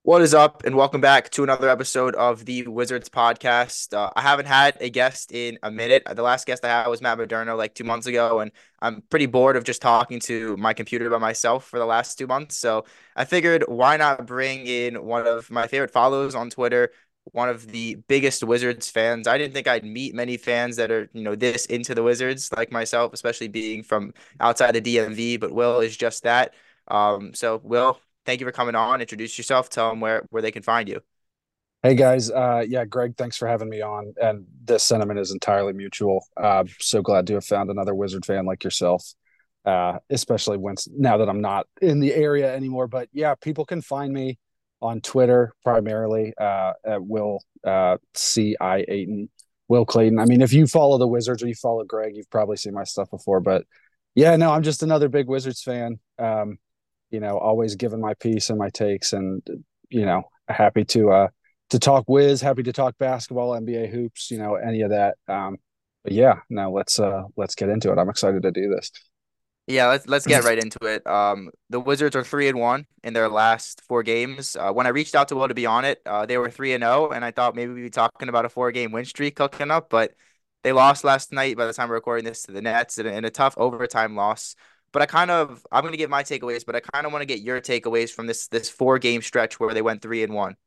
What is up, and welcome back to another episode of the Wizards podcast. I haven't had a guest in a minute. The last guest I had was Matt Moderna like 2 months ago, and I'm pretty bored of just talking to my computer by myself for the last 2 months. So I figured, why not bring in one of my favorite followers on Twitter, one of the biggest Wizards fans. I didn't think I'd meet many fans that are, this into the Wizards like myself, especially being from outside the DMV, but Will is just that. So Will, thank you for coming on. Introduce yourself. Tell them where they can find you. Hey guys, yeah, Greg, thanks for having me on. And this sentiment is entirely mutual. So glad to have found another Wizard fan like yourself, especially now that I'm not in the area anymore. But yeah, people can find me on Twitter primarily at Will C.I. Ayton, Will Clayton. I mean, if you follow the Wizards or you follow Greg, you've probably seen my stuff before. But yeah, no, I'm just another big Wizards fan. Always giving my piece and my takes, and happy to talk whiz, happy to talk basketball, NBA hoops, any of that. But yeah, now let's get into it. I'm excited to do this. Yeah, let's get right into it. The Wizards are 3-1 in their last four games. When I reached out to Will to be on it, they were 3-0, and I thought maybe we'd be talking about a four-game win streak cooking up, but they lost last night by the time we're recording this to the Nets in a tough overtime loss. But I'm going to give my takeaways, but I kind of want to get your takeaways from this four-game stretch where they went 3-1.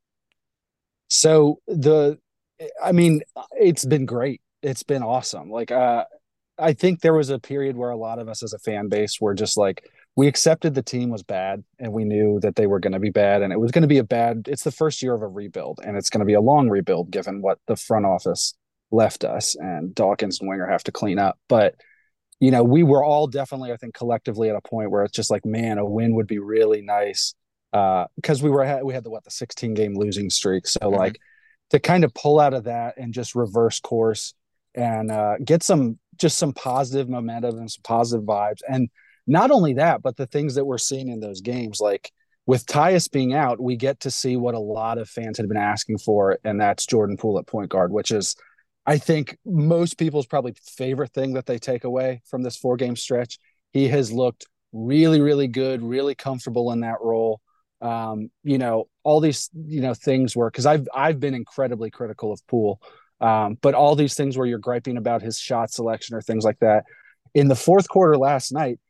So I mean, it's been great. It's been awesome. I think there was a period where a lot of us as a fan base were just like, we accepted the team was bad and we knew that they were going to be bad and it was going to be it's the first year of a rebuild and it's going to be a long rebuild given what the front office left us and Dawkins and Winger have to clean up. But we were all definitely, I think, collectively at a point where it's just like, man, a win would be really nice. Because we had the 16 game losing streak. So Hmm. like to kind of pull out of that and just reverse course and get some positive momentum and some positive vibes. And not only that, but the things that we're seeing in those games, like with Tyus being out, we get to see what a lot of fans had been asking for, and that's Jordan Poole at point guard, which is I think most people's probably favorite thing that they take away from this 4 game stretch. He has looked really, really good, really comfortable in that role. All these, things where, because I've been incredibly critical of Poole, but all these things where you're griping about his shot selection or things like that. In the fourth quarter last night,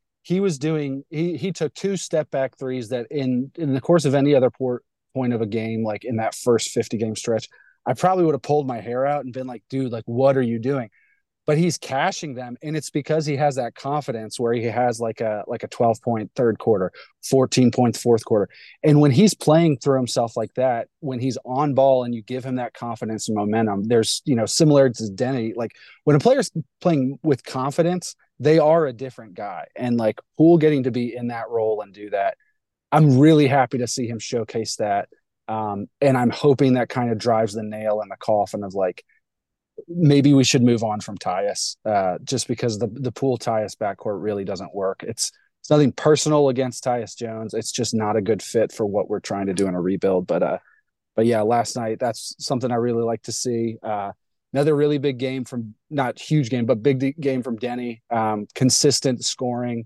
he took 2 step back threes that in the course of any other point of a game, like in that first 50 game stretch, I probably would have pulled my hair out and been like, dude, like, what are you doing? But he's cashing them. And it's because he has that confidence where he has like a 12-point third quarter, 14 points fourth quarter. And when he's playing through himself like that, when he's on ball and you give him that confidence and momentum, there's, similarities to Denny. Like when a player's playing with confidence, they are a different guy. And like Poole getting to be in that role and do that, I'm really happy to see him showcase that. And I'm hoping that kind of drives the nail in the coffin of like, maybe we should move on from Tyus, just because the Poole Tyus backcourt really doesn't work. It's nothing personal against Tyus Jones. It's just not a good fit for what we're trying to do in a rebuild. But yeah, last night that's something I really like to see. Another really big game from not huge game, but big game from Denny. Consistent scoring.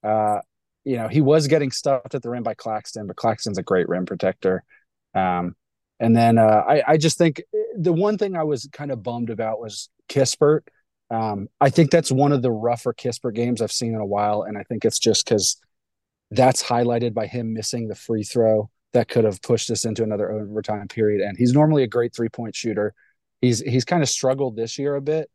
He was getting stuffed at the rim by Claxton, but Claxton's a great rim protector. Um, and then I just think the one thing I was kind of bummed about was Kispert. I think that's one of the rougher Kispert games I've seen in a while, and I think it's just because that's highlighted by him missing the free throw that could have pushed us into another overtime period. And he's normally a great 3-point shooter. He's kind of struggled this year a bit.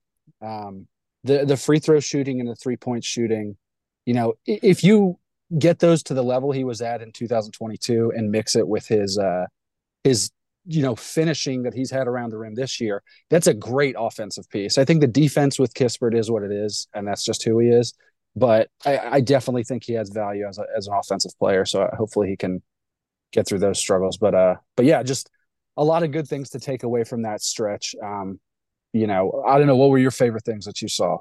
The free throw shooting and the 3-point shooting, if you get those to the level he was at in 2022 and mix it with his finishing that he's had around the rim this year, that's a great offensive piece. I think the defense with Kispert is what it is, and that's just who he is. But I definitely think he has value as an offensive player. So hopefully he can get through those struggles. But yeah, just a lot of good things to take away from that stretch. I don't know, what were your favorite things that you saw?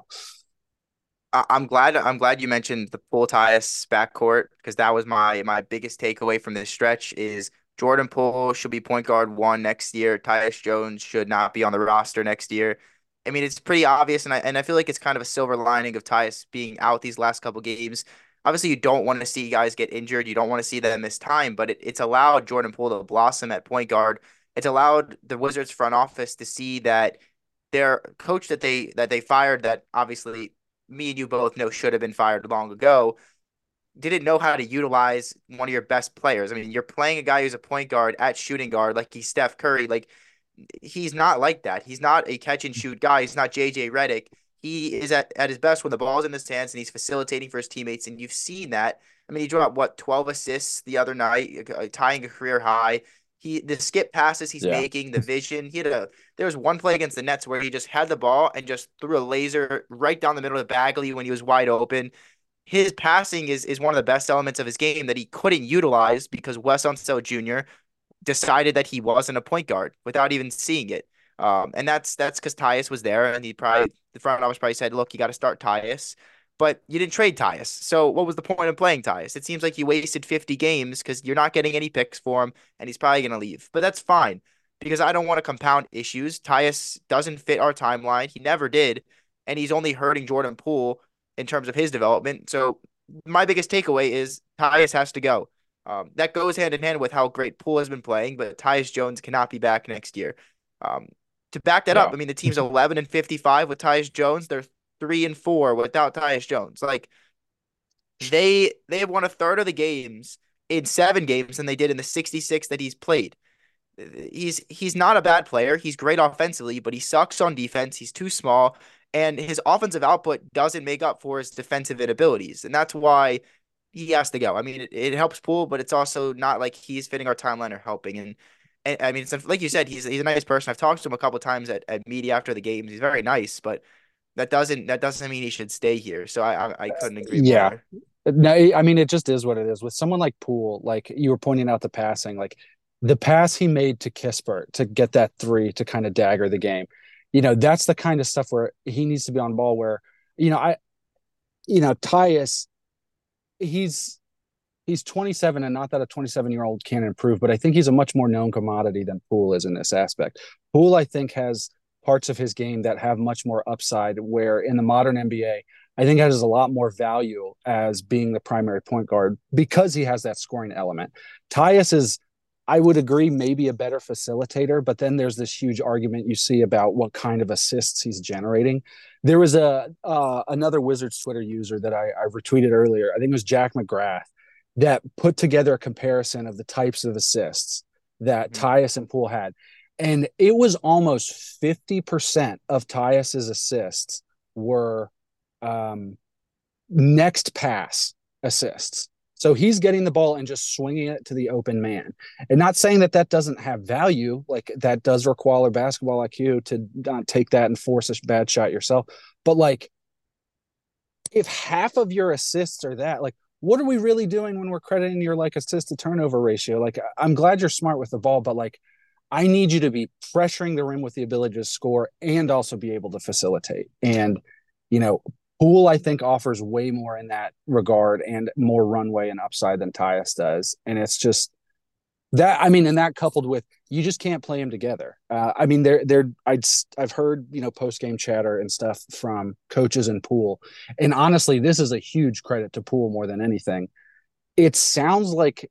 I'm glad you mentioned the Poole Tyus backcourt because that was my biggest takeaway from this stretch is Jordan Poole should be point guard one next year. Tyus Jones should not be on the roster next year. I mean, it's pretty obvious, and I feel like it's kind of a silver lining of Tyus being out these last couple games. obviously you don't want to see guys get injured. You don't want to see them miss time, but it's allowed Jordan Poole to blossom at point guard. It's allowed the Wizards front office to see that their coach that they fired, that obviously me and you both know should have been fired long ago, didn't know how to utilize one of your best players. I mean, you're playing a guy who's a point guard at shooting guard, like he's Steph Curry. Like, he's not like that. He's not a catch and shoot guy. He's not JJ Redick. He is at his best when the ball's in his hands and he's facilitating for his teammates. And you've seen that. I mean, he dropped what, 12 assists the other night, tying a career high. The skip passes he's Yeah. making, the vision. There was one play against the Nets where he just had the ball and just threw a laser right down the middle of Bagley when he was wide open. His passing is one of the best elements of his game that he couldn't utilize because Wes Unseld Jr. decided that he wasn't a point guard without even seeing it. And that's because Tyus was there, and the front office probably said, "Look, you got to start Tyus," but you didn't trade Tyus. So what was the point of playing Tyus? It seems like you wasted 50 games because you're not getting any picks for him, and he's probably gonna leave. But that's fine because I don't want to compound issues. Tyus doesn't fit our timeline. He never did, and he's only hurting Jordan Poole in terms of his development. So my biggest takeaway is Tyus has to go. That goes hand in hand with how great Poole has been playing, but Tyus Jones cannot be back next year. Um, to back that up, Yeah. I mean the team's 11-55 with Tyus Jones. They're 3-4 without Tyus Jones. Like they have won a third of the games in 7 games than they did in the 66 that he's played. He's not a bad player. He's great offensively, but he sucks on defense. He's too small, and his offensive output doesn't make up for his defensive inabilities, and that's why he has to go. I mean, it helps Poole, but it's also not like he's fitting our timeline or helping. And I mean, it's like you said, he's a nice person. I've talked to him a couple of times at media after the games. He's very nice, but that doesn't mean he should stay here. So I couldn't agree more Yeah. there. No, I mean, it just is what it is. With someone like Poole, like you were pointing out the passing, like the pass he made to Kispert to get that three to kind of dagger the game, that's the kind of stuff where he needs to be on ball where, Tyus, he's he's 27, and not that a 27-year-old can't improve, but I think he's a much more known commodity than Poole is in this aspect. Poole, I think, has parts of his game that have much more upside, where in the modern NBA, I think has a lot more value as being the primary point guard because he has that scoring element. Tyus is, I would agree, maybe a better facilitator, but then there's this huge argument you see about what kind of assists he's generating. There was another Wizards Twitter user that I retweeted earlier. I think it was Jack McGrath that put together a comparison of the types of assists that Mhm. Tyus and Poole had. And it was almost 50% of Tyus's assists were next pass assists. So he's getting the ball and just swinging it to the open man. And not saying that that doesn't have value, like that does require basketball IQ to not take that and force a bad shot yourself. But like, if half of your assists are that, like, what are we really doing when we're crediting your like assist to turnover ratio? Like, I'm glad you're smart with the ball, but like, I need you to be pressuring the rim with the ability to score and also be able to facilitate. And, you know, Poole, I think, offers way more in that regard and more runway and upside than Tyus does. And it's just that, I mean, and that coupled with you just can't play them together. I mean, I've heard, post game chatter and stuff from coaches and Poole. And honestly, this is a huge credit to Poole more than anything. It sounds like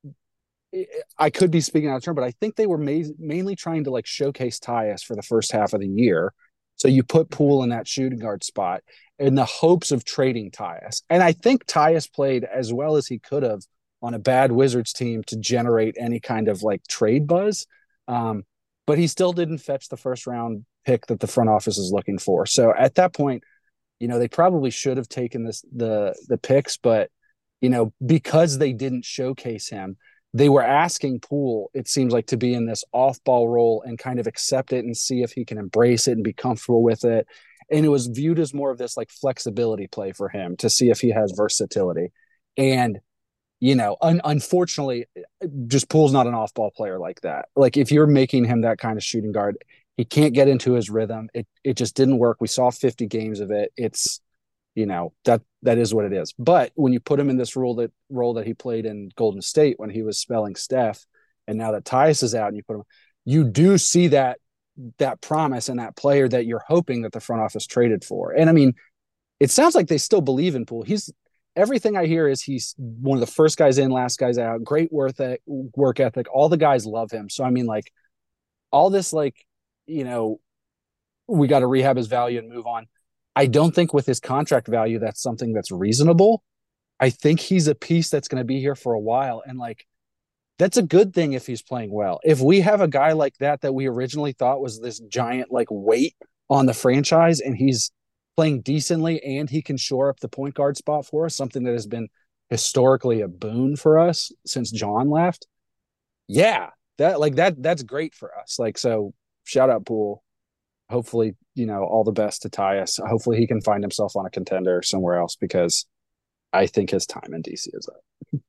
I could be speaking out of turn, but I think they were mainly trying to like showcase Tyus for the first half of the year. So you put Mhm. Poole in that shooting guard spot in the hopes of trading Tyus. And I think Tyus played as well as he could have on a bad Wizards team to generate any kind of like trade buzz. Um, but he still didn't fetch the first round pick that the front office is looking for. So at that point, they probably should have taken the picks, but because they didn't showcase him, they were asking Poole, it seems like, to be in this off-ball role and kind of accept it and see if he can embrace it and be comfortable with it. And it was viewed as more of this like flexibility play for him to see if he has versatility. And unfortunately, just Poole's not an off-ball player like that. Like if you're making him that kind of shooting guard, he can't get into his rhythm. It just didn't work. We saw 50 games of it. It's that is what it is. But when you put him in this role that he played in Golden State when he was spelling Steph, and now that Tyus is out and you put him, you do see that promise and that player that you're hoping that the front office traded for. And I mean, it sounds like they still believe in Poole. everything I hear is he's one of the first guys in, last guys out. Great work ethic. All the guys love him. So I mean, like all this, like you know, we got to rehab his value and move on. I don't think with his contract value that's something that's reasonable. I think he's a piece that's going to be here for a while, and like that's a good thing if he's playing well. If we have a guy like that we originally thought was this giant like weight on the franchise, and he's playing decently and he can shore up the point guard spot for us, something that has been historically a boon for us since John left. Yeah, that's great for us. Like so, shout out Poole. Hopefully, all the best to Tyus. Hopefully, he can find himself on a contender somewhere else because I think his time in DC is up.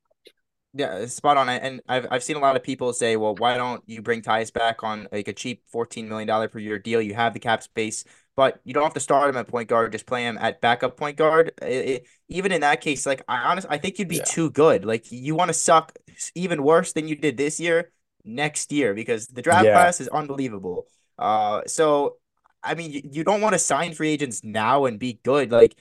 Yeah, spot on. And I've seen a lot of people say, well, why don't you bring Tyus back on like a cheap $14 million per year deal? You have the cap space, but you don't have to start him at point guard. Just play him at backup point guard. Even in that case, like I think you'd be Yeah, too good. Like you want to suck even worse than you did this year, next year, because the draft yeah, class is unbelievable. So I mean, you don't want to sign free agents now and be good. Like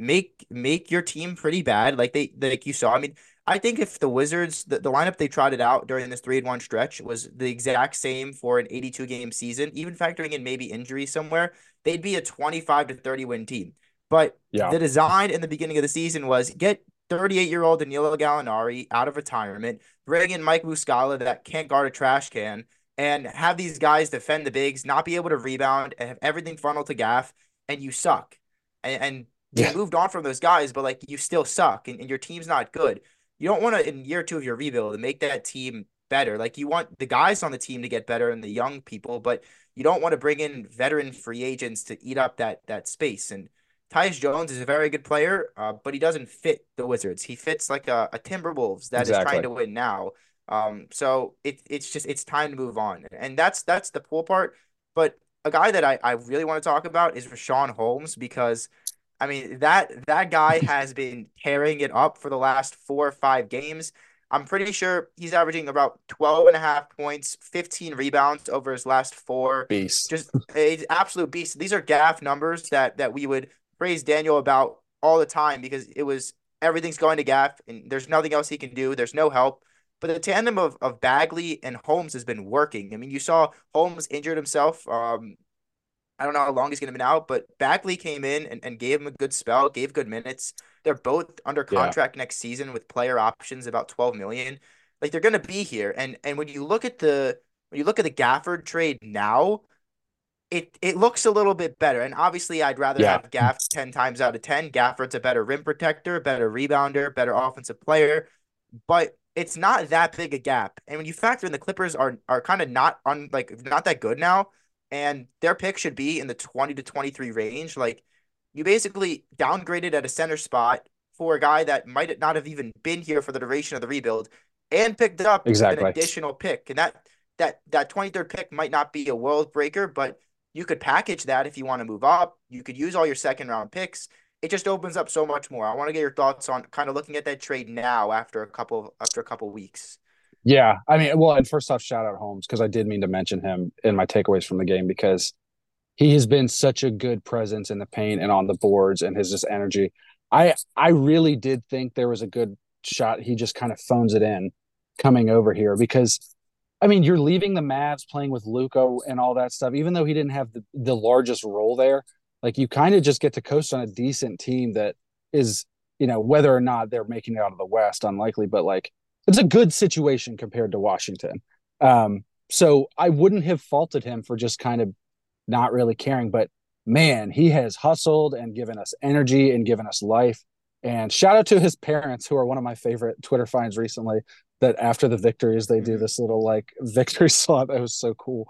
make your team pretty bad, like you saw. I mean. I think if the Wizards, the lineup they trotted out during this 3-1 stretch was the exact same for an 82 game season, even factoring in maybe injury somewhere, they'd be a 25 to 30 win team. But yeah, the design in the beginning of the season was get 38-year-old Danilo Gallinari out of retirement, bring in Mike Muscala that can't guard a trash can, and have these guys defend the bigs, not be able to rebound, and have everything funneled to Gaff, and you suck. And they yeah, moved on from those guys, but like you still suck, and your team's not good. You don't want to, in year two of your rebuild, to make that team better. Like you want the guys on the team to get better and the young people, but you don't want to bring in veteran free agents to eat up that space. And Tyus Jones is a very good player, but he doesn't fit the Wizards. He fits like a Timberwolves that is trying exactly. to win now. So it's time to move on, and that's the cool part. But a guy that I really want to talk about is Richaun Holmes because I mean, that guy has been tearing it up for the last 4 or 5 games. I'm pretty sure he's averaging about 12 and a half points, 15 rebounds over his last four. Beast. Just an absolute beast. These are gaff numbers that we would praise Daniel about all the time because it was everything's going to gaff and there's nothing else he can do. There's no help. But the tandem of Bagley and Holmes has been working. I mean, you saw Holmes injured himself I don't know how long he's going to be out, but Bagley came in and gave him a good spell, gave good minutes. They're both under Yeah, contract next season with player options about 12 million. Like they're going to be here. And when you look at the Gafford trade now, it looks a little bit better. And obviously, I'd rather yeah, have Gaff 10 times out of 10. Gafford's a better rim protector, better rebounder, better offensive player, but it's not that big a gap. And when you factor in the Clippers are kind of not that good now, and their pick should be in the 20 to 23 range, like you basically downgraded at a center spot for a guy that might not have even been here for the duration of the rebuild and picked up an exactly. additional pick. And that 23rd pick might not be a world breaker, but you could package that if you want to move up. You could use all your second round picks. It just opens up so much more. I want to get your thoughts on kind of looking at that trade now after a couple weeks. Yeah, I mean, well, and first off, shout out Holmes because I did mean to mention him in my takeaways from the game because he has been such a good presence in the paint and on the boards and his just energy. I really did think there was a good shot. He just kind of phones it in coming over here because I mean, you're leaving the Mavs playing with Luka and all that stuff, even though he didn't have the largest role there. Like you kind of just get to coast on a decent team that is, whether or not they're making it out of the West, unlikely, but like it's a good situation compared to Washington. So I wouldn't have faulted him for just kind of not really caring, but man, he has hustled and given us energy and given us life. And shout out to his parents, who are one of my favorite Twitter finds recently. That after the victories, they do Mhm. this little like victory slot. That was so cool.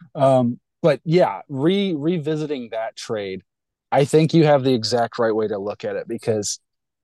But yeah, revisiting that trade, I think you have the exact right way to look at it because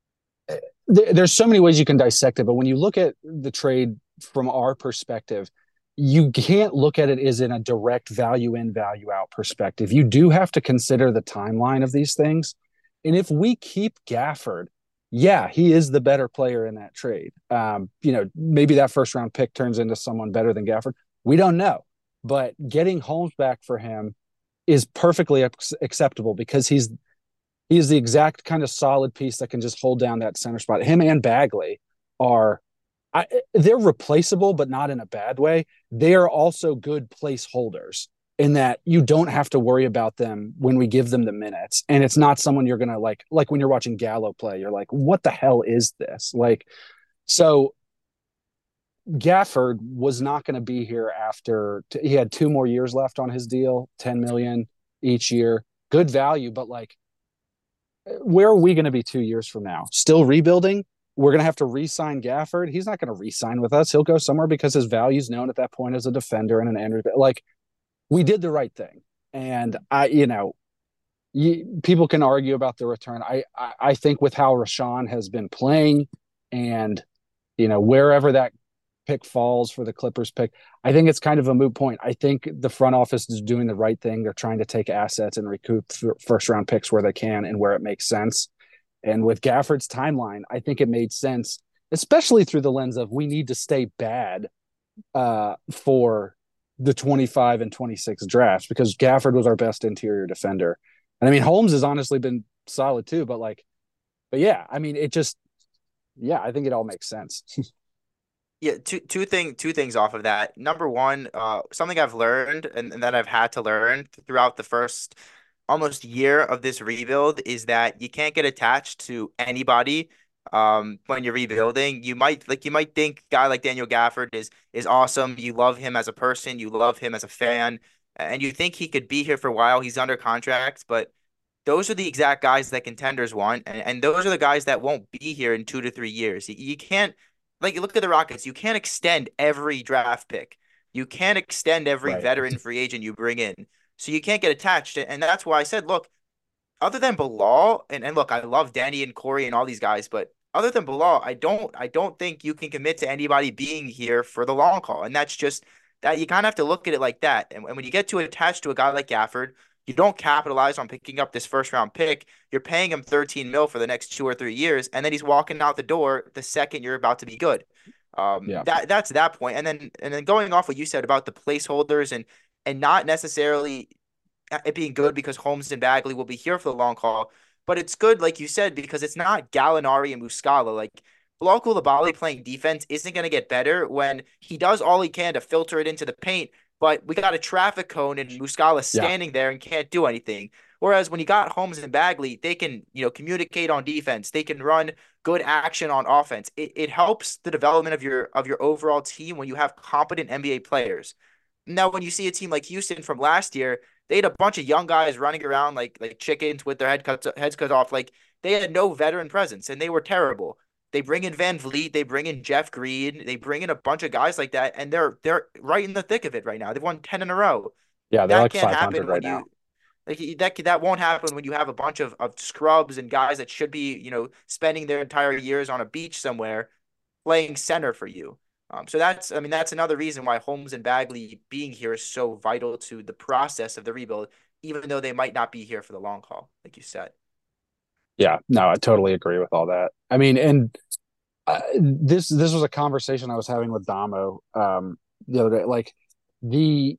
there's so many ways you can dissect it. But when you look at the trade from our perspective, you can't look at it as in a direct value in, value out perspective. You do have to consider the timeline of these things. And if we keep Gafford, yeah, he is the better player in that trade. Maybe that first round pick turns into someone better than Gafford. We don't know. But getting Holmes back for him is perfectly acceptable because He is the exact kind of solid piece that can just hold down that center spot. Him and Bagley are they're replaceable, but not in a bad way. They are also good placeholders in that you don't have to worry about them when we give them the minutes. And it's not someone you're going to like when you're watching Gallo play, you're like, what the hell is this? Like, so Gafford was not going to be here after he had 2 more years left on his deal, 10 million each year. Good value, but like, where are we going to be 2 years from now? Still rebuilding? We're going to have to re-sign Gafford. He's not going to re-sign with us. He'll go somewhere because his value is known at that point as a defender and an end. Like, we did the right thing. And people can argue about the return. I think with how Rashawn has been playing and, wherever that pick falls for the Clippers pick, I think it's kind of a moot point. I think the front office is doing the right thing. They're trying to take assets and recoup first round picks where they can and where it makes sense. And with Gafford's timeline, I think it made sense, especially through the lens of we need to stay bad for the 25 and 26 drafts, because Gafford was our best interior defender. And I mean, Holmes has honestly been solid too, but yeah, I mean, I think it all makes sense. Yeah, two things off of that. Number one, something I've learned and that I've had to learn throughout the first almost year of this rebuild is that you can't get attached to anybody when you're rebuilding. You might think a guy like Daniel Gafford is awesome. You love him as a person, you love him as a fan, and you think he could be here for a while. He's under contract, but those are the exact guys that contenders want, and those are the guys that won't be here in 2 to 3 years. You can't, like, you look at the Rockets, you can't extend every draft pick. You can't extend every Right. veteran free agent you bring in. So you can't get attached. And that's why I said, look, other than Bilal, and look, I love Danny and Corey and all these guys, but other than Bilal, I don't think you can commit to anybody being here for the long haul. And that's just that you kind of have to look at it like that. And when you get too attached to a guy like Gafford, you don't capitalize on picking up this first round pick. You're paying him 13 mil for the next 2 or 3 years, and then he's walking out the door the second you're about to be good. Yeah. That's that point. And then going off what you said about the placeholders and not necessarily it being good because Holmes and Bagley will be here for the long haul. But it's good, like you said, because it's not Gallinari and Muscala. Like Bilal Coulibaly playing defense isn't going to get better when he does all he can to filter it into the paint. But we got a traffic cone and Muscala Yeah. standing there and can't do anything. Whereas when you got Holmes and Bagley, they can, communicate on defense. They can run good action on offense. It helps the development of your overall team when you have competent NBA players. Now, when you see a team like Houston from last year, they had a bunch of young guys running around like chickens with their heads cut off. Like they had no veteran presence and they were terrible. They bring in Van Vliet, they bring in Jeff Green, they bring in a bunch of guys like that, and they're right in the thick of it right now. They've won 10 in a row. Yeah. They're That like can't 500 happen when right now. you like that won't happen when you have a bunch of scrubs and guys that should be, spending their entire years on a beach somewhere playing center for you. So that's another reason why Holmes and Bagley being here is so vital to the process of the rebuild, even though they might not be here for the long haul, like you said. Yeah. No, I totally agree with all that. I mean, and this was a conversation I was having with Damo the other day. Like the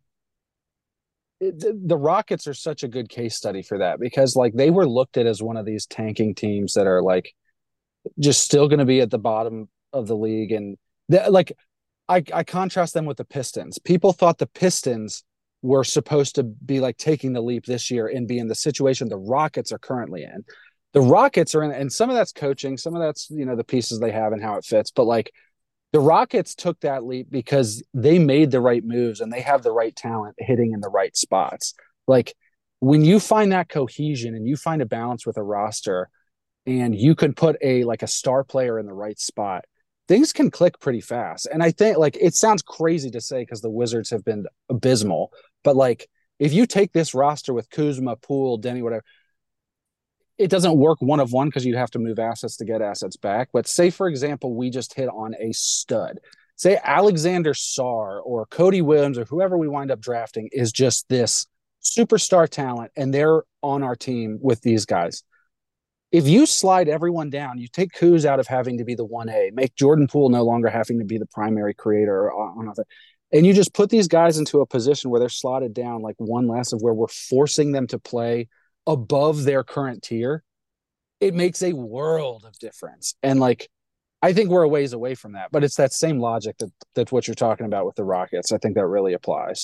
the Rockets are such a good case study for that, because like they were looked at as one of these tanking teams that are like just still going to be at the bottom of the league. And like I contrast them with the Pistons. People thought the Pistons were supposed to be like taking the leap this year and be in the situation the Rockets are currently in. The Rockets are in, and some of that's coaching, some of that's, the pieces they have and how it fits. But like the Rockets took that leap because they made the right moves and they have the right talent hitting in the right spots. Like when you find that cohesion and you find a balance with a roster and you can put a star player in the right spot, things can click pretty fast. And I think like it sounds crazy to say because the Wizards have been abysmal, but like if you take this roster with Kuzma, Poole, Denny, whatever, it doesn't work one of one because you'd have to move assets to get assets back. But say, for example, we just hit on a stud. Say Alexander Sarr or Cody Williams or whoever we wind up drafting is just this superstar talent, and they're on our team with these guys. If you slide everyone down, you take Kuz out of having to be the 1A, make Jordan Poole no longer having to be the primary creator on other, and you just put these guys into a position where they're slotted down like one less of where we're forcing them to play above their current tier. it makes a world of difference. And like, I think we're a ways away from that, but it's that same logic that's what you're talking about with the Rockets. I think that really applies.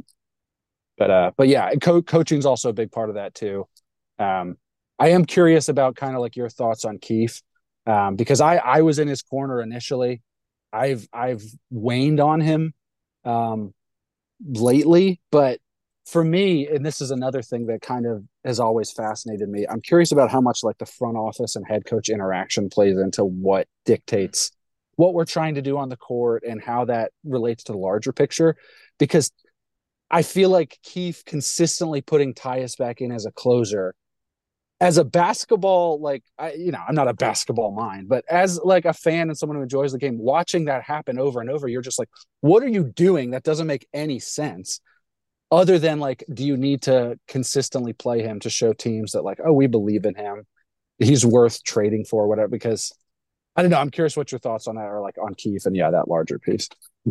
But yeah, coaching is also a big part of that too. Um, I am curious about kind of like your thoughts on Keith, because I was in his corner initially. I've waned on him um, lately, but for me, and this is another thing that kind of has always fascinated me. I'm curious about how much like the front office and head coach interaction plays into what dictates what we're trying to do on the court and how that relates to the larger picture. Because I feel like Keith consistently putting Tyus back in as a closer, as a basketball, like I'm not a basketball mind, but as like a fan and someone who enjoys the game, watching that happen over and over, you're just like, what are you doing? That doesn't make any sense. Other than like, do you need to consistently play him to show teams that like, oh, we believe in him, he's worth trading for, whatever? Because I don't know. I'm curious what your thoughts on that are, like on Keith and yeah, that larger piece.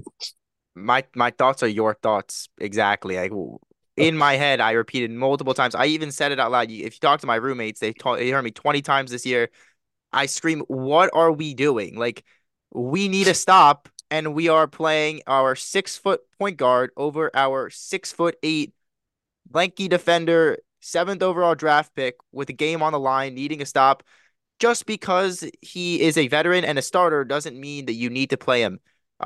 My thoughts are your thoughts exactly. Like in my head, I repeated multiple times. I even said it out loud. If you talk to my roommates, they heard me 20 times this year. I scream, "What are we doing? Like, we need to stop." And we are playing our 6 foot point guard over our 6'8" lanky defender, seventh overall draft pick with a game on the line, needing a stop. Just because he is a veteran and a starter doesn't mean that you need to play him.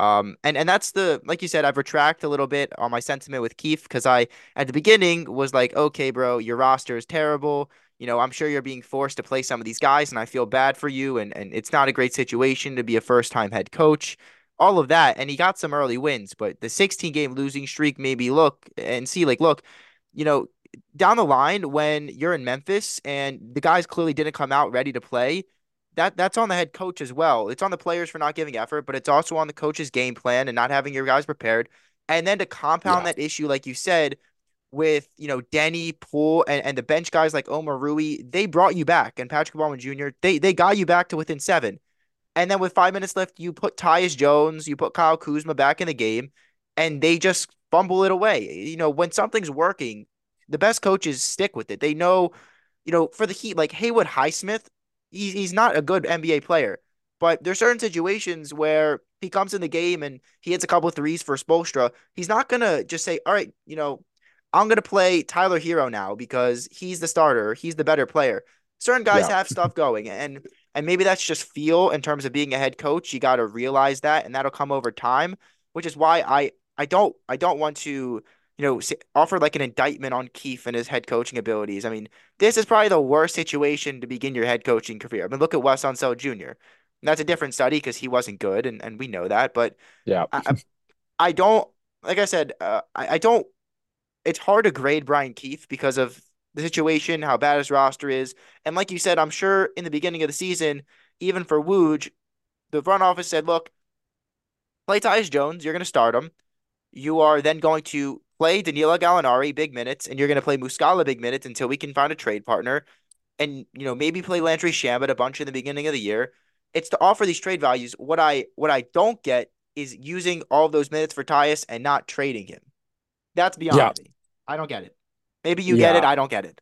And that's the like you said, I've retracted a little bit on my sentiment with Keith because I at the beginning was like, okay, bro, your roster is terrible. I'm sure you're being forced to play some of these guys, and I feel bad for you. And it's not a great situation to be a first time head coach. All of that. And he got some early wins, but the 16 game losing streak made me look and see, like, look, you know, down the line when you're in Memphis and the guys clearly didn't come out ready to play, that's on the head coach as well. It's on the players for not giving effort, but it's also on the coach's game plan and not having your guys prepared. And then to compound Yeah. that issue, like you said, with Denny, Poole, and the bench guys like Omar Rui, they brought you back, and Patrick Ballman Jr. They got you back to within seven. And then with 5 minutes left, you put Tyus Jones, you put Kyle Kuzma back in the game, and they just fumble it away. When something's working, the best coaches stick with it. They know, for the Heat, like Haywood Highsmith, he's not a good NBA player, but there's certain situations where he comes in the game and he hits a couple of threes for Spoelstra. He's not gonna just say, "All right, I'm gonna play Tyler Hero now because he's the starter, he's the better player." Certain guys Yeah. have stuff going, and maybe that's just feel in terms of being a head coach. You got to realize that, and that'll come over time, which is why I don't want to offer like an indictment on Keefe and his head coaching abilities. I mean, this is probably the worst situation to begin your head coaching career. I mean, look at Wes Unseld Jr. And that's a different study because he wasn't good, and we know that. But Yeah. I don't like I said, I don't. It's hard to grade Brian Keefe because of the situation, how bad his roster is, and like you said, I'm sure in the beginning of the season, even for Woj, the front office said, "Look, play Tyus Jones. You're going to start him. You are then going to play Danilo Gallinari big minutes, and you're going to play Muscala big minutes until we can find a trade partner, and maybe play Landry Shamet a bunch in the beginning of the year. It's to offer these trade values. What I don't get is using all of those minutes for Tyus and not trading him. That's Yeah. beyond me. I don't get it. Maybe you get it. Yeah. I don't get it.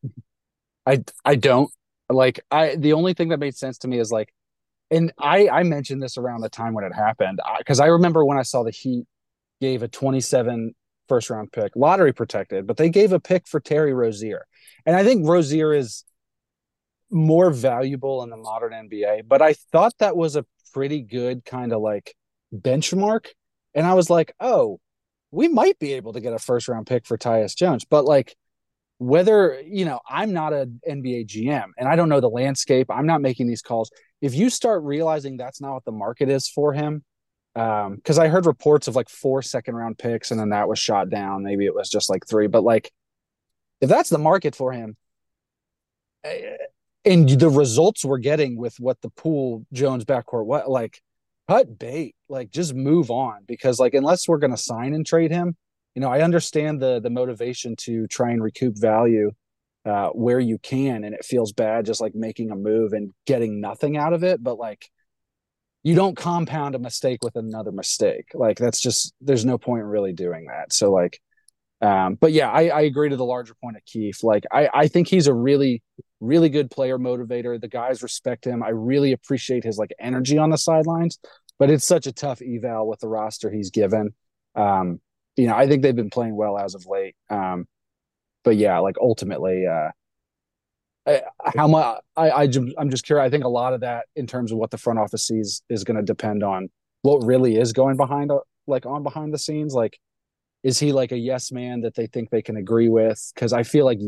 I don't like I the only thing that made sense to me is like, and I mentioned this around the time when it happened, because I remember when I saw the Heat gave a 27 first round pick, lottery protected, but they gave a pick for Terry Rozier. And I think Rozier is more valuable in the modern NBA, but I thought that was a pretty good kind of like benchmark. And I was like, oh, we might be able to get a first round pick for Tyus Jones. But like, whether, I'm not an NBA GM and I don't know the landscape, I'm not making these calls. If you start realizing that's not what the market is for him, because I heard reports of like 4 second round picks and then that was shot down. Maybe it was just like three, but like, if that's the market for him, and the results we're getting with what the Poole Jones backcourt, what like cut bait, like just move on, because like unless we're going to sign and trade him, I understand the motivation to try and recoup value where you can, and it feels bad just like making a move and getting nothing out of it, but like you don't compound a mistake with another mistake. Like that's just there's no point in really doing that. So like But yeah, I agree to the larger point of Keefe. Like I think he's a really, really good player motivator. The guys respect him. I really appreciate his like energy on the sidelines, but it's such a tough eval with the roster he's given. Um, I think they've been playing well as of late. But yeah, like ultimately, how much I'm just curious. I think a lot of that in terms of what the front office sees is going to depend on what really is going behind, like on behind the scenes. Like, is he like a yes man that they think they can agree with? Because I feel like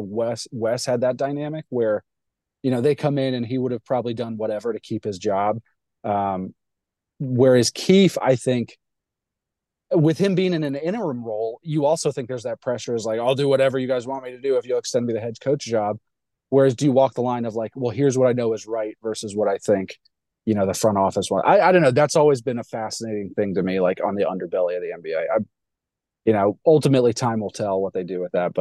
Wes had that dynamic where they come in and he would have probably done whatever to keep his job. Um, Whereas Keefe, I think with him being in an interim role, you also think there's that pressure is like, I'll do whatever you guys want me to do if you'll extend me the head coach job. Whereas do you walk the line of like, well, here's what I know is right versus what I think, the front office one. I don't know. That's always been a fascinating thing to me, like on the underbelly of the NBA. Ultimately time will tell what they do with that.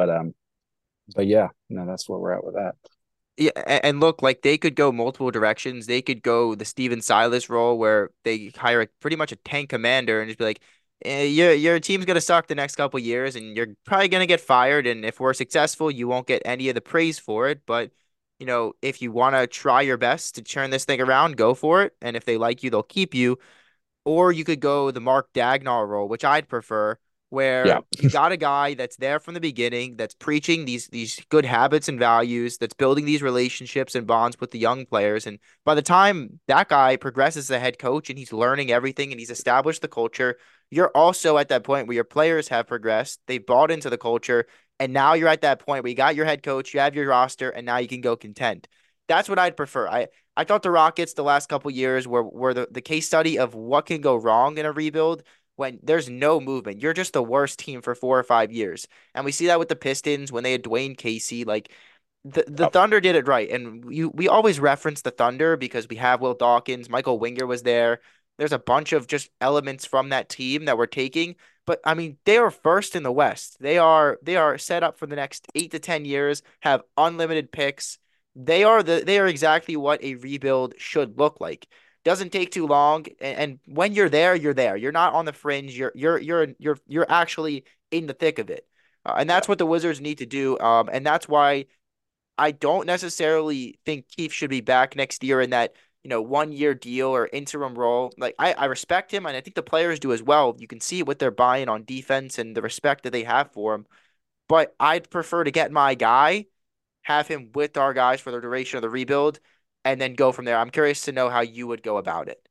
But yeah, that's where we're at with that. Yeah, and look, like they could go multiple directions. They could go the Steven Silas role where they hire pretty much a tank commander and just be like, your team's gonna suck the next couple years, and you're probably gonna get fired. And if we're successful, you won't get any of the praise for it. But if you want to try your best to turn this thing around, go for it. And if they like you, they'll keep you. Or you could go the Mark Dagnall role, which I'd prefer, Yeah. where you got a guy that's there from the beginning, that's preaching these good habits and values, that's building these relationships and bonds with the young players. And by the time that guy progresses as a head coach and he's learning everything and he's established the culture, you're also at that point where your players have progressed, they bought into the culture, and now you're at that point where you got your head coach, you have your roster, and now you can go contend. That's what I'd prefer. I thought the Rockets the last couple years were the case study of what can go wrong in a rebuild when there's no movement. You're just the worst team for 4 or 5 years. And we see that with the Pistons when they had Dwayne Casey. Like the Yep. Thunder did it right. And we always reference the Thunder because we have Will Dawkins, Michael Winger was there. There's a bunch of just elements from that team that we're taking. But I mean, they are first in the West. They are set up for the next 8 to 10 years, have unlimited picks. They are exactly what a rebuild should look like. Doesn't take too long, and when you're there, you're there. You're not on the fringe. You're actually in the thick of it, and Yeah. that's what the Wizards need to do. And that's why I don't necessarily think Keith should be back next year in that 1 year deal or interim role. Like I respect him, and I think the players do as well. You can see it with their buy-in on defense and the respect that they have for him. But I'd prefer to get my guy, have him with our guys for the duration of the rebuild, and then go from there. I'm curious to know how you would go about it.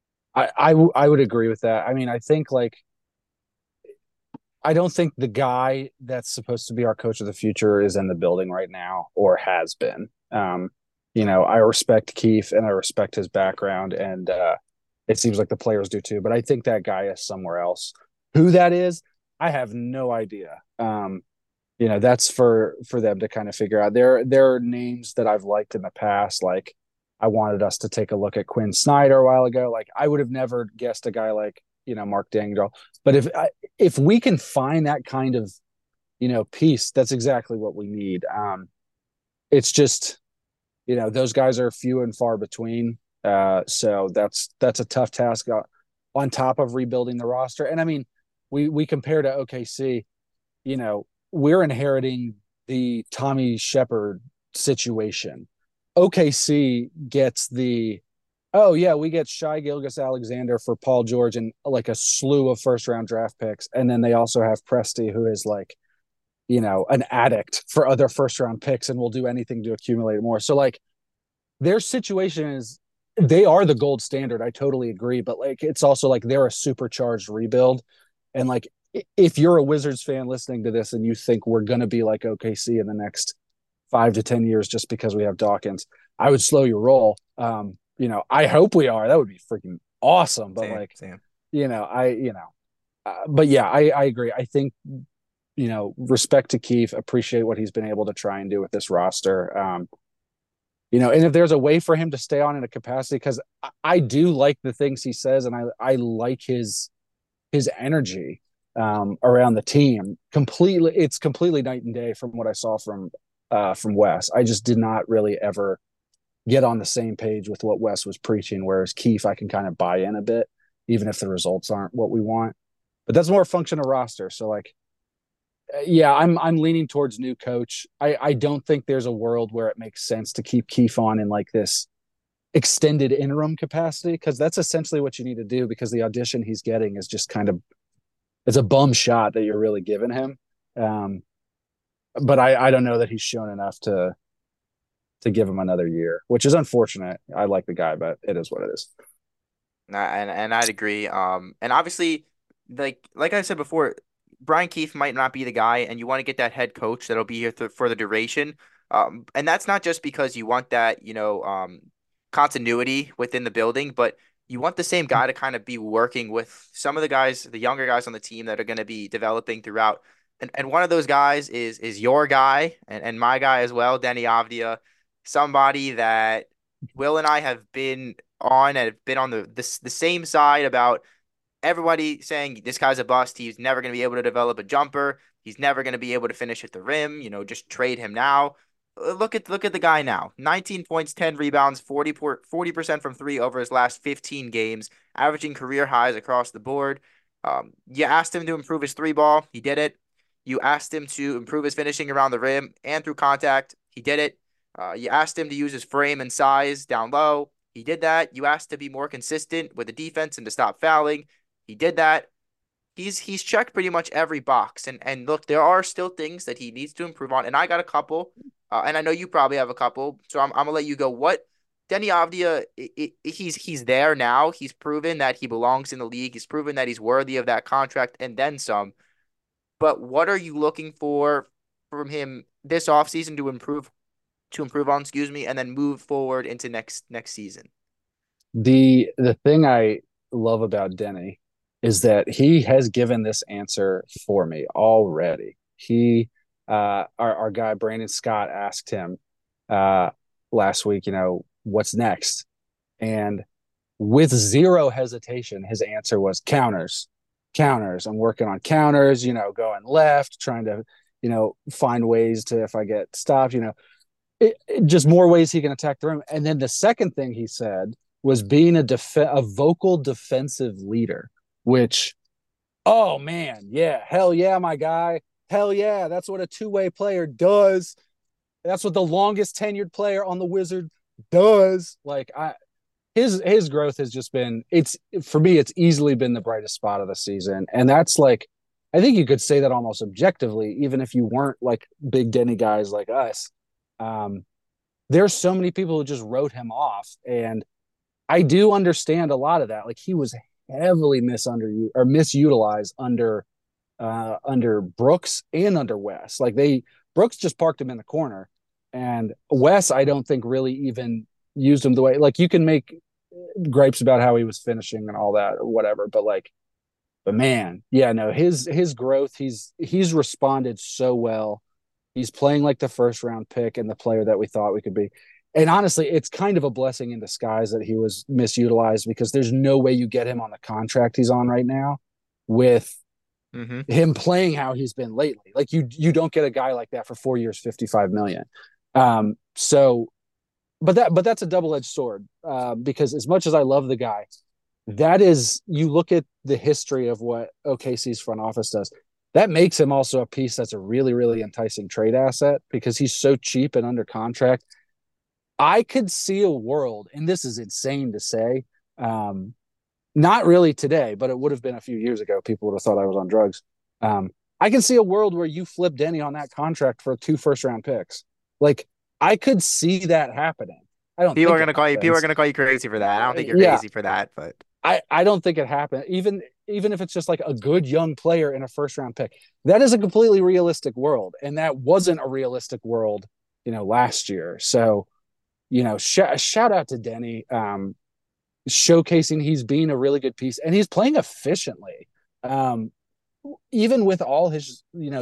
I would agree with that. I mean, I think like I don't think the guy that's supposed to be our coach of the future is in the building right now or has been. I respect Keefe and I respect his background, and it seems like the players do too. But I think that guy is somewhere else. Who that is, I have no idea. That's for them to kind of figure out. There are names that I've liked in the past. Like I wanted us to take a look at Quinn Snyder a while ago. Like I would have never guessed a guy like Mark Dagnall. But if we can find that kind of piece, that's exactly what we need. It's just those guys are few and far between. So that's a tough task on top of rebuilding the roster. And I mean, we compare to OKC. We're inheriting the Tommy Shepard situation. OKC gets oh yeah, we get Shai Gilgeous-Alexander for Paul George and like a slew of first round draft picks, and then they also have Presti, who is like an addict for other first round picks and will do anything to accumulate more. So like their situation is they are the gold standard. I totally agree, but like it's also like they're a supercharged rebuild, and like if you're a Wizards fan listening to this and you think we're going to be like OKC in the next 5 to 10 years just because we have Dawkins, I would slow your roll. I hope we are. That would be freaking awesome. But Same, like, same. but yeah, I agree. I think, respect to Keefe, appreciate what he's been able to try and do with this roster. And if there's a way for him to stay on in a capacity, because I do like the things he says and I like his energy around the team. It's completely night and day from what I saw from Wes. I just did not really ever get on the same page with what Wes was preaching, whereas Keefe, I can kind of buy in a bit, even if the results aren't what we want. But that's more a function of roster. So like, Yeah, I'm leaning towards new coach. I don't think there's a world where it makes sense to keep Keefe on in like this extended interim capacity, because that's essentially what you need to do, because the audition he's getting is just kind of, it's a bum shot that you're really giving him. Um, but I don't know that he's shown enough to give him another year, which is unfortunate. I like the guy, but it is what it is. And I'd agree. And obviously, like I said before, Brian Keefe might not be the guy, and you want to get that head coach that'll be here for the duration. And that's not just because you want that, continuity within the building, but you want the same guy to kind of be working with some of the guys, the younger guys on the team that are going to be developing throughout. And one of those guys is your guy and my guy as well, Denny Avdia, somebody that Will and I have been on and have been on the same side about everybody saying this guy's a bust. He's never going to be able to develop a jumper. He's never going to be able to finish at the rim. Just trade him now. Look at the guy now. 19 points, 10 rebounds, 40% from three over his last 15 games, averaging career highs across the board. You asked him to improve his three ball. He did it. You asked him to improve his finishing around the rim and through contact. He did it. You asked him to use his frame and size down low. He did that. You asked to be more consistent with the defense and to stop fouling. He did that. He's checked pretty much every box. And look, there are still things that he needs to improve on. And I got a couple, and I know you probably have a couple. So I'm gonna let you go. What Denny Avdia, he's there now. He's proven that he belongs in the league. He's proven that he's worthy of that contract and then some. But what are you looking for from him this offseason to improve on, excuse me, and then move forward into next season? The thing I love about Denny is that he has given this answer for me already. Our guy Brandon Scott asked him uh, last week, what's next, and with zero hesitation, his answer was counters, counters. I'm working on counters, going left, trying to, find ways to, if I get stopped, just more ways he can attack the rim. And then the second thing he said was being a vocal defensive leader, which, oh man, yeah, hell yeah, my guy, hell yeah, that's what a two-way player does. That's what the longest tenured player on the Wizard does. Like his growth has just been, it's for me, it's easily been the brightest spot of the season, and that's like, I think you could say that almost objectively, even if you weren't like big Denny guys like us. Um, there's so many people who just wrote him off, and I do understand a lot of that. Like he was heavily misutilized under Brooks and under Wes. Like Brooks just parked him in the corner, and Wes I don't think really even used him the way, like, you can make gripes about how he was finishing and all that or whatever, but man, yeah, no, his growth, he's responded so well. He's playing like the first round pick and the player that we thought we could be. And honestly, it's kind of a blessing in disguise that he was misutilized, because there's no way you get him on the contract he's on right now with Mm-hmm. him playing how he's been lately. Like you don't get a guy like that for 4 years, 55 million. So, but that's a double-edged sword, because as much as I love the guy, that is, you look at the history of what OKC's front office does. That makes him also a piece that's a really, really enticing trade asset, because he's so cheap and under contract. I could see a world, and this is insane to say, not really today, but it would have been a few years ago. People would have thought I was on drugs. I can see a world where you flip Denny on that contract for 2 first-round picks. Like, I could see that happening. I don't People think are it gonna call you. People are happens. gonna call you crazy for that. I don't think you're Yeah, crazy for that, but I don't think it happened. Even if it's just like a good young player in a first round pick, that is a completely realistic world, and that wasn't a realistic world, last year. So, shout out to Denny, showcasing he's being a really good piece, and he's playing efficiently, even with all his,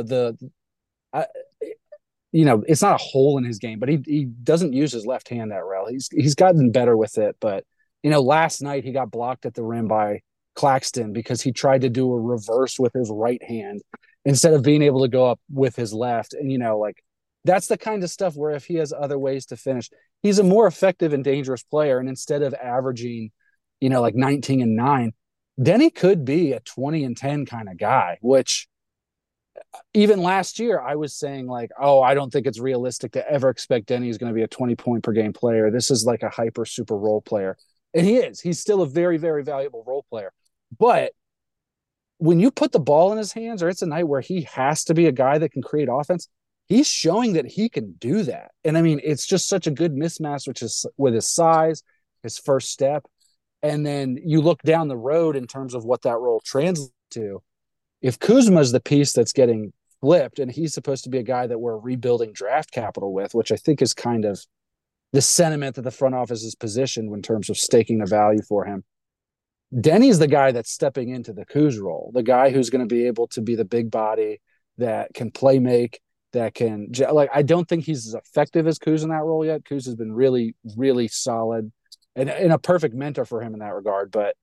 uh, it's not a hole in his game, but he doesn't use his left hand that well. He's gotten better with it, but last night he got blocked at the rim by Claxton because he tried to do a reverse with his right hand instead of being able to go up with his left. And like, that's the kind of stuff where if he has other ways to finish, he's a more effective and dangerous player. And instead of averaging, like 19 and 9, Denny could be a 20 and 10 kind of guy, which even last year, I was saying like, oh, I don't think it's realistic to ever expect Denny is going to be a 20-point per game player. This is like a hyper super role player. And he is. He's still a very, very valuable role player. But when you put the ball in his hands, or it's a night where he has to be a guy that can create offense, he's showing that he can do that. And I mean, it's just such a good mismatch, which is with his size, his first step. And then you look down the road in terms of what that role translates to. If Kuzma's the piece that's getting flipped and he's supposed to be a guy that we're rebuilding draft capital with, which I think is kind of the sentiment that the front office is positioned in terms of staking the value for him. Denny's the guy that's stepping into the Kuz role, the guy who's going to be able to be the big body that can play make, that can like. I don't think he's as effective as Kuz in that role yet. Kuz has been really, really solid and a perfect mentor for him in that regard. But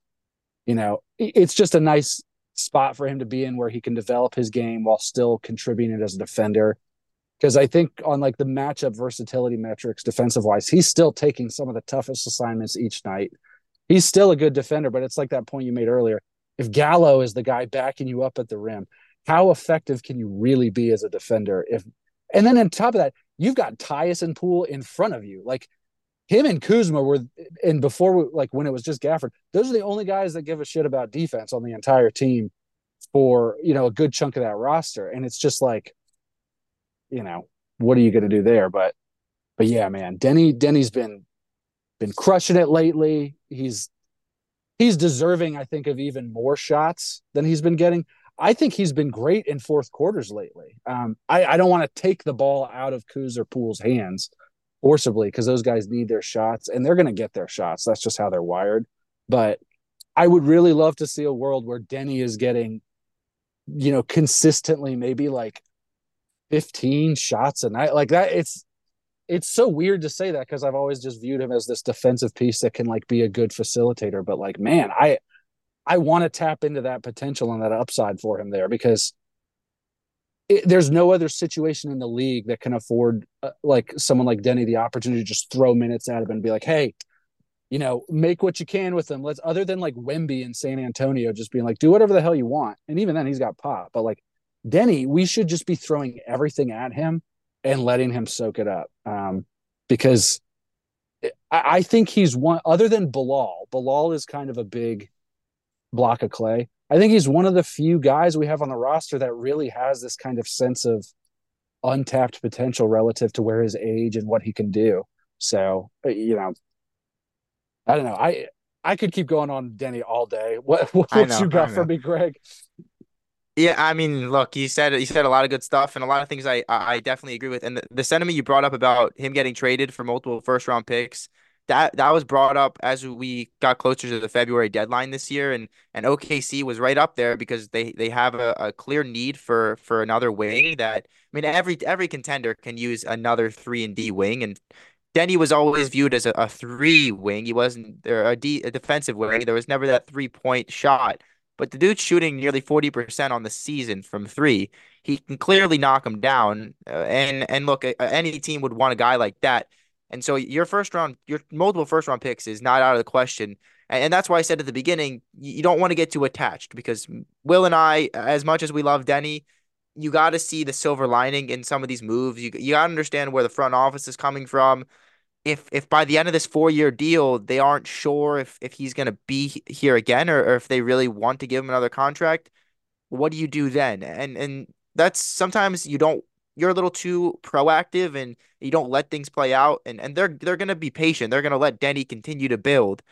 it's just a nice spot for him to be in where he can develop his game while still contributing as a defender. Because I think on like the matchup versatility metrics, defensive wise, he's still taking some of the toughest assignments each night. He's still a good defender, but it's like that point you made earlier. If Gallo is the guy backing you up at the rim, how effective can you really be as a defender? And then on top of that, you've got Tyus and Poole in front of you. Like him and Kuzma were, and before, like when it was just Gafford, those are the only guys that give a shit about defense on the entire team for, a good chunk of that roster. And it's just like, what are you going to do there? But yeah, man, Denny's been crushing it lately. He's deserving, I think, of even more shots than he's been getting. I think he's been great in fourth quarters lately. I don't want to take the ball out of Kuz or Poole's hands forcibly because those guys need their shots and they're going to get their shots. That's just how they're wired. But I would really love to see a world where Denny is getting, consistently maybe like 15 shots a night like that. It's so weird to say that because I've always just viewed him as this defensive piece that can like be a good facilitator. But like, man, I want to tap into that potential and that upside for him there because there's no other situation in the league that can afford like someone like Denny the opportunity to just throw minutes at him and be like, hey, make what you can with them. Let's other than like Wemby in San Antonio just being like, do whatever the hell you want. And even then he's got pop. But like Denny, we should just be throwing everything at him and letting him soak it up. Because I think he's one other than Bilal. Bilal is kind of a big block of clay. I think he's one of the few guys we have on the roster that really has this kind of sense of untapped potential relative to where his age and what he can do. So, I don't know. I could keep going on Denny all day. I What know, you I got for know. me, Greg? Yeah, I mean, look, you said a lot of good stuff and a lot of things I definitely agree with. And the sentiment you brought up about him getting traded for multiple first round picks, that was brought up as we got closer to the February deadline this year, and OKC was right up there because they have a clear need for another wing that I mean every contender can use another 3-and-D wing, and Denny was always viewed as a three wing. He wasn't a defensive wing. There was never that 3-point shot. But the dude's shooting nearly 40% on the season from three. He can clearly knock him down. And look, any team would want a guy like that. And so your multiple first round picks is not out of the question. And that's why I said at the beginning, you don't want to get too attached because Will and I, as much as we love Denny, you got to see the silver lining in some of these moves. You got to understand where the front office is coming from. If by the end of this 4-year deal they aren't sure if he's going to be here again or if they really want to give him another contract, what do you do then? And that's sometimes you're a little too proactive and you don't let things play out and they're going to be patient. They're going to let Denny continue to build.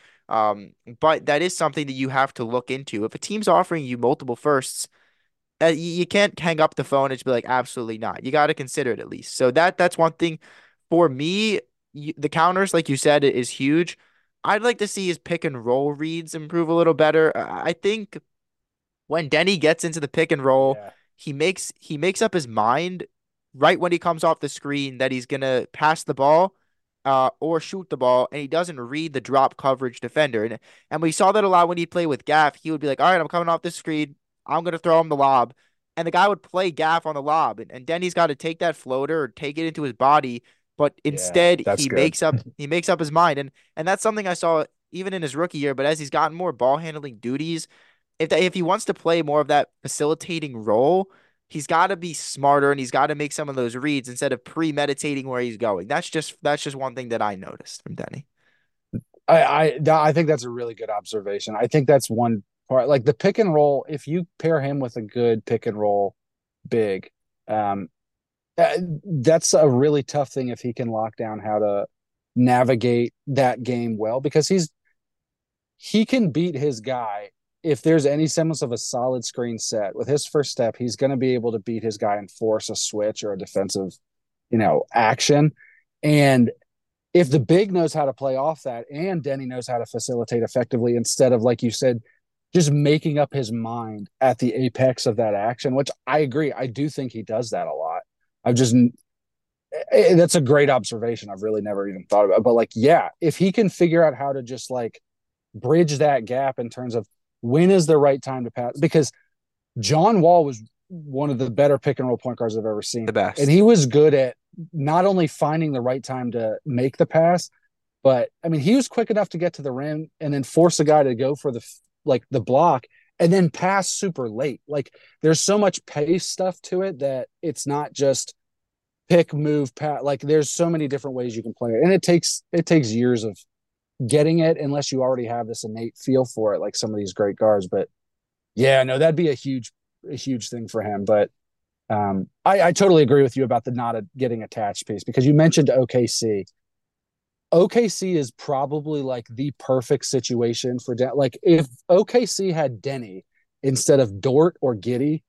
But that is something that you have to look into. If a team's offering you multiple firsts, you can't hang up the phone and just be like, absolutely not. You got to consider it at least. So that's one thing for me. The counters, like you said, is huge. I'd like to see his pick and roll reads improve a little better. I think when Denny gets into the pick and roll, Yeah. he makes up his mind right when he comes off the screen that he's gonna pass the ball or shoot the ball, and he doesn't read the drop coverage defender. And we saw that a lot when he'd play with Gaff. He would be like, "All right, I'm coming off the screen. I'm gonna throw him the lob," and the guy would play Gaff on the lob, and Denny's got to take that floater or take it into his body. But Yeah, instead, that's he good. makes up his mind, and that's something I saw even in his rookie year. But as he's gotten more ball handling duties, if he wants to play more of that facilitating role, he's got to be smarter and he's got to make some of those reads instead of premeditating where he's going. That's just one thing that I noticed from Denny. I think that's a really good observation. I think that's one part, like the pick and roll. If you pair him with a good pick and roll big, um, that's a really tough thing if he can lock down how to navigate that game well, because he can beat his guy if there's any semblance of a solid screen set with his first step. He's going to be able to beat his guy and force a switch or a defensive, action. And if the big knows how to play off that and Denny knows how to facilitate effectively, instead of, like you said, just making up his mind at the apex of that action, which I agree. I do think he does that a lot. I've just, that's a great observation. I've really never even thought about it. But like, yeah, if he can figure out how to just like bridge that gap in terms of when is the right time to pass, because John Wall was one of the better pick and roll point guards I've ever seen. The And best. he was good at not only finding the right time to make the pass, but I mean, he was quick enough to get to the rim and then force a guy to go for the block and then pass super late. Like there's so much pace stuff to it that it's not just pick, move, pass. Like there's so many different ways you can play it. And it takes years of getting it unless you already have this innate feel for it, like some of these great guards. But yeah, no, that'd be a huge thing for him. But I totally agree with you about the not getting attached piece, because you mentioned OKC. OKC is probably like the perfect situation for like if OKC had Denny instead of Dort or Giddy,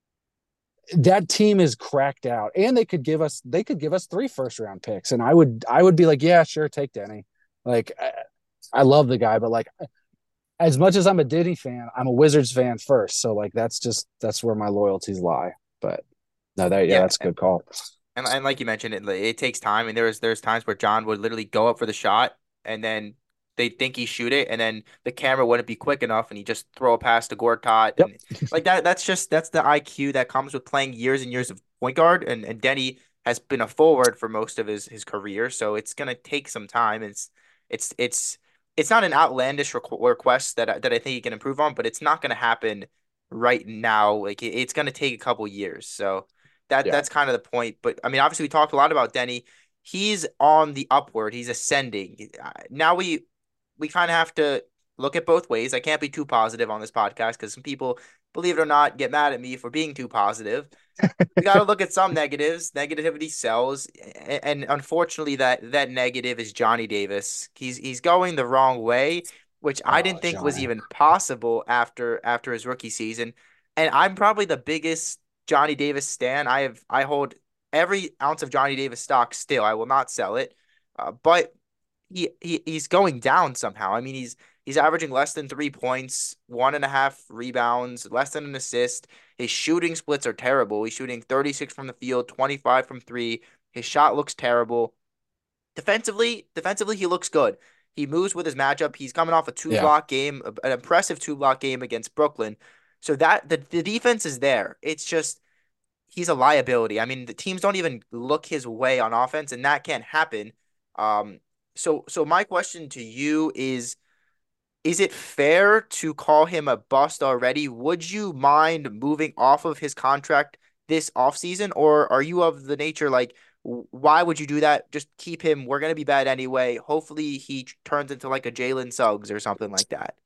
that team is cracked out, and they could give us 3 first-round picks, and I would be like, yeah, sure, take Denny. Like I love the guy, but like as much as I'm a Denny fan, I'm a Wizards fan first. So like that's where my loyalties lie. But no, yeah, Yeah, that's a good call. and like you mentioned, it takes time, and there's times where John would literally go up for the shot, and then they think he shoot it, and then the camera wouldn't be quick enough, and he just throw a pass to Gortat, Yep. and like that. That's the IQ that comes with playing years and years of point guard, and Denny has been a forward for most of his career, so it's gonna take some time. It's it's it's not an outlandish request that I think he can improve on, but it's not gonna happen right now. Like it's gonna take a couple years, so Yeah. that's kind of the point. But I mean, obviously, we talked a lot about Denny. He's on the upward. He's ascending. Now we kind of have to look at both ways. I can't be too positive on this podcast because some people, believe it or not, get mad at me for being too positive. We got to look at some negatives. Negativity sells, and unfortunately, that negative is Johnny Davis. He's going the wrong way, which I Oh, didn't think was Johnny. even possible after his rookie season. And I'm probably the biggest Johnny Davis stan. I hold every ounce of Johnny Davis stock still. I will not sell it, but he's going down somehow. I mean, he's averaging less than 3 points, 1.5 rebounds, less than an assist. His shooting splits are terrible. He's shooting 36 from the field, 25 from three. His shot looks terrible. Defensively, he looks good. He moves with his matchup. He's coming off a two Yeah. block game, an impressive 2 block game against Brooklyn. So that the defense is there. It's just he's a liability. I mean, the teams don't even look his way on offense, and that can't happen. Um, so my question to you is it fair to call him a bust already? Would you mind moving off of his contract this offseason, or are you of the nature like, why would you do that? Just keep him. We're gonna be bad anyway. Hopefully, he turns into like a Jalen Suggs or something like that.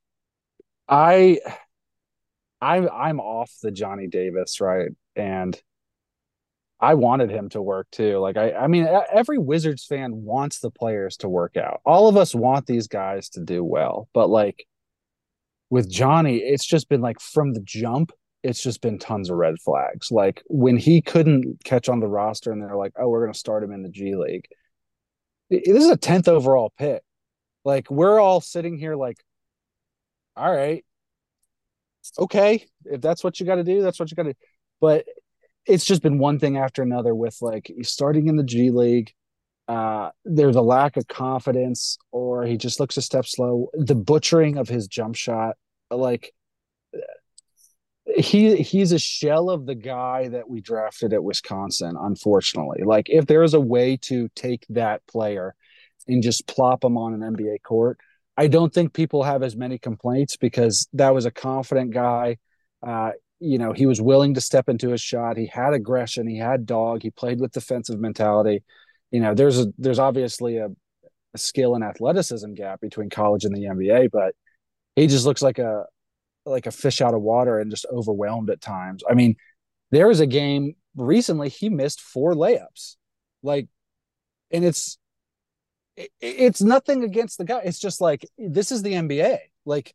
I I'm off the Johnny Davis, right? And I wanted him to work too. Like I mean, every Wizards fan wants the players to work out. All of us want these guys to do well, but like with Johnny, it's just been like from the jump, it's just been tons of red flags. Like when he couldn't catch on the roster and they're like, "Oh, we're going to start him in the G League." This is a 10th overall pick. Like we're all sitting here like, "All right, okay, if that's what you got to do, that's what you got to." But it's just been one thing after another with like starting in the G League. There's a lack of confidence, or he just looks a step slow. The butchering of his jump shot, like he's a shell of the guy that we drafted at Wisconsin, unfortunately. Like if there is a way to take that player and just plop him on an NBA court, I don't think people have as many complaints because that was a confident guy. he was willing to step into his shot. He had aggression. He had dog. He played with defensive mentality. There's obviously a skill and athleticism gap between college and the NBA, but he just looks like a fish out of water and just overwhelmed at times. I mean, there was a game recently he missed 4 layups, like, and it's nothing against the guy. It's just like this is the NBA. Like,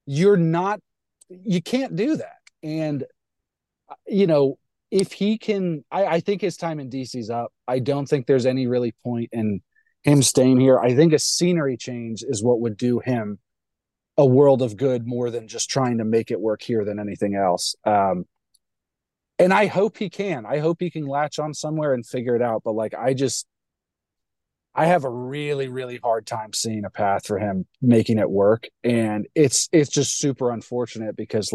you can't do that. And you know, if he can, I think his time in DC's up. I don't think there's any really point in him staying here. I think a scenery change is what would do him a world of good more than just trying to make it work here than anything else. And I hope he can. I hope he can latch on somewhere and figure it out. But like, I have a really, really hard time seeing a path for him making it work. And it's just super unfortunate because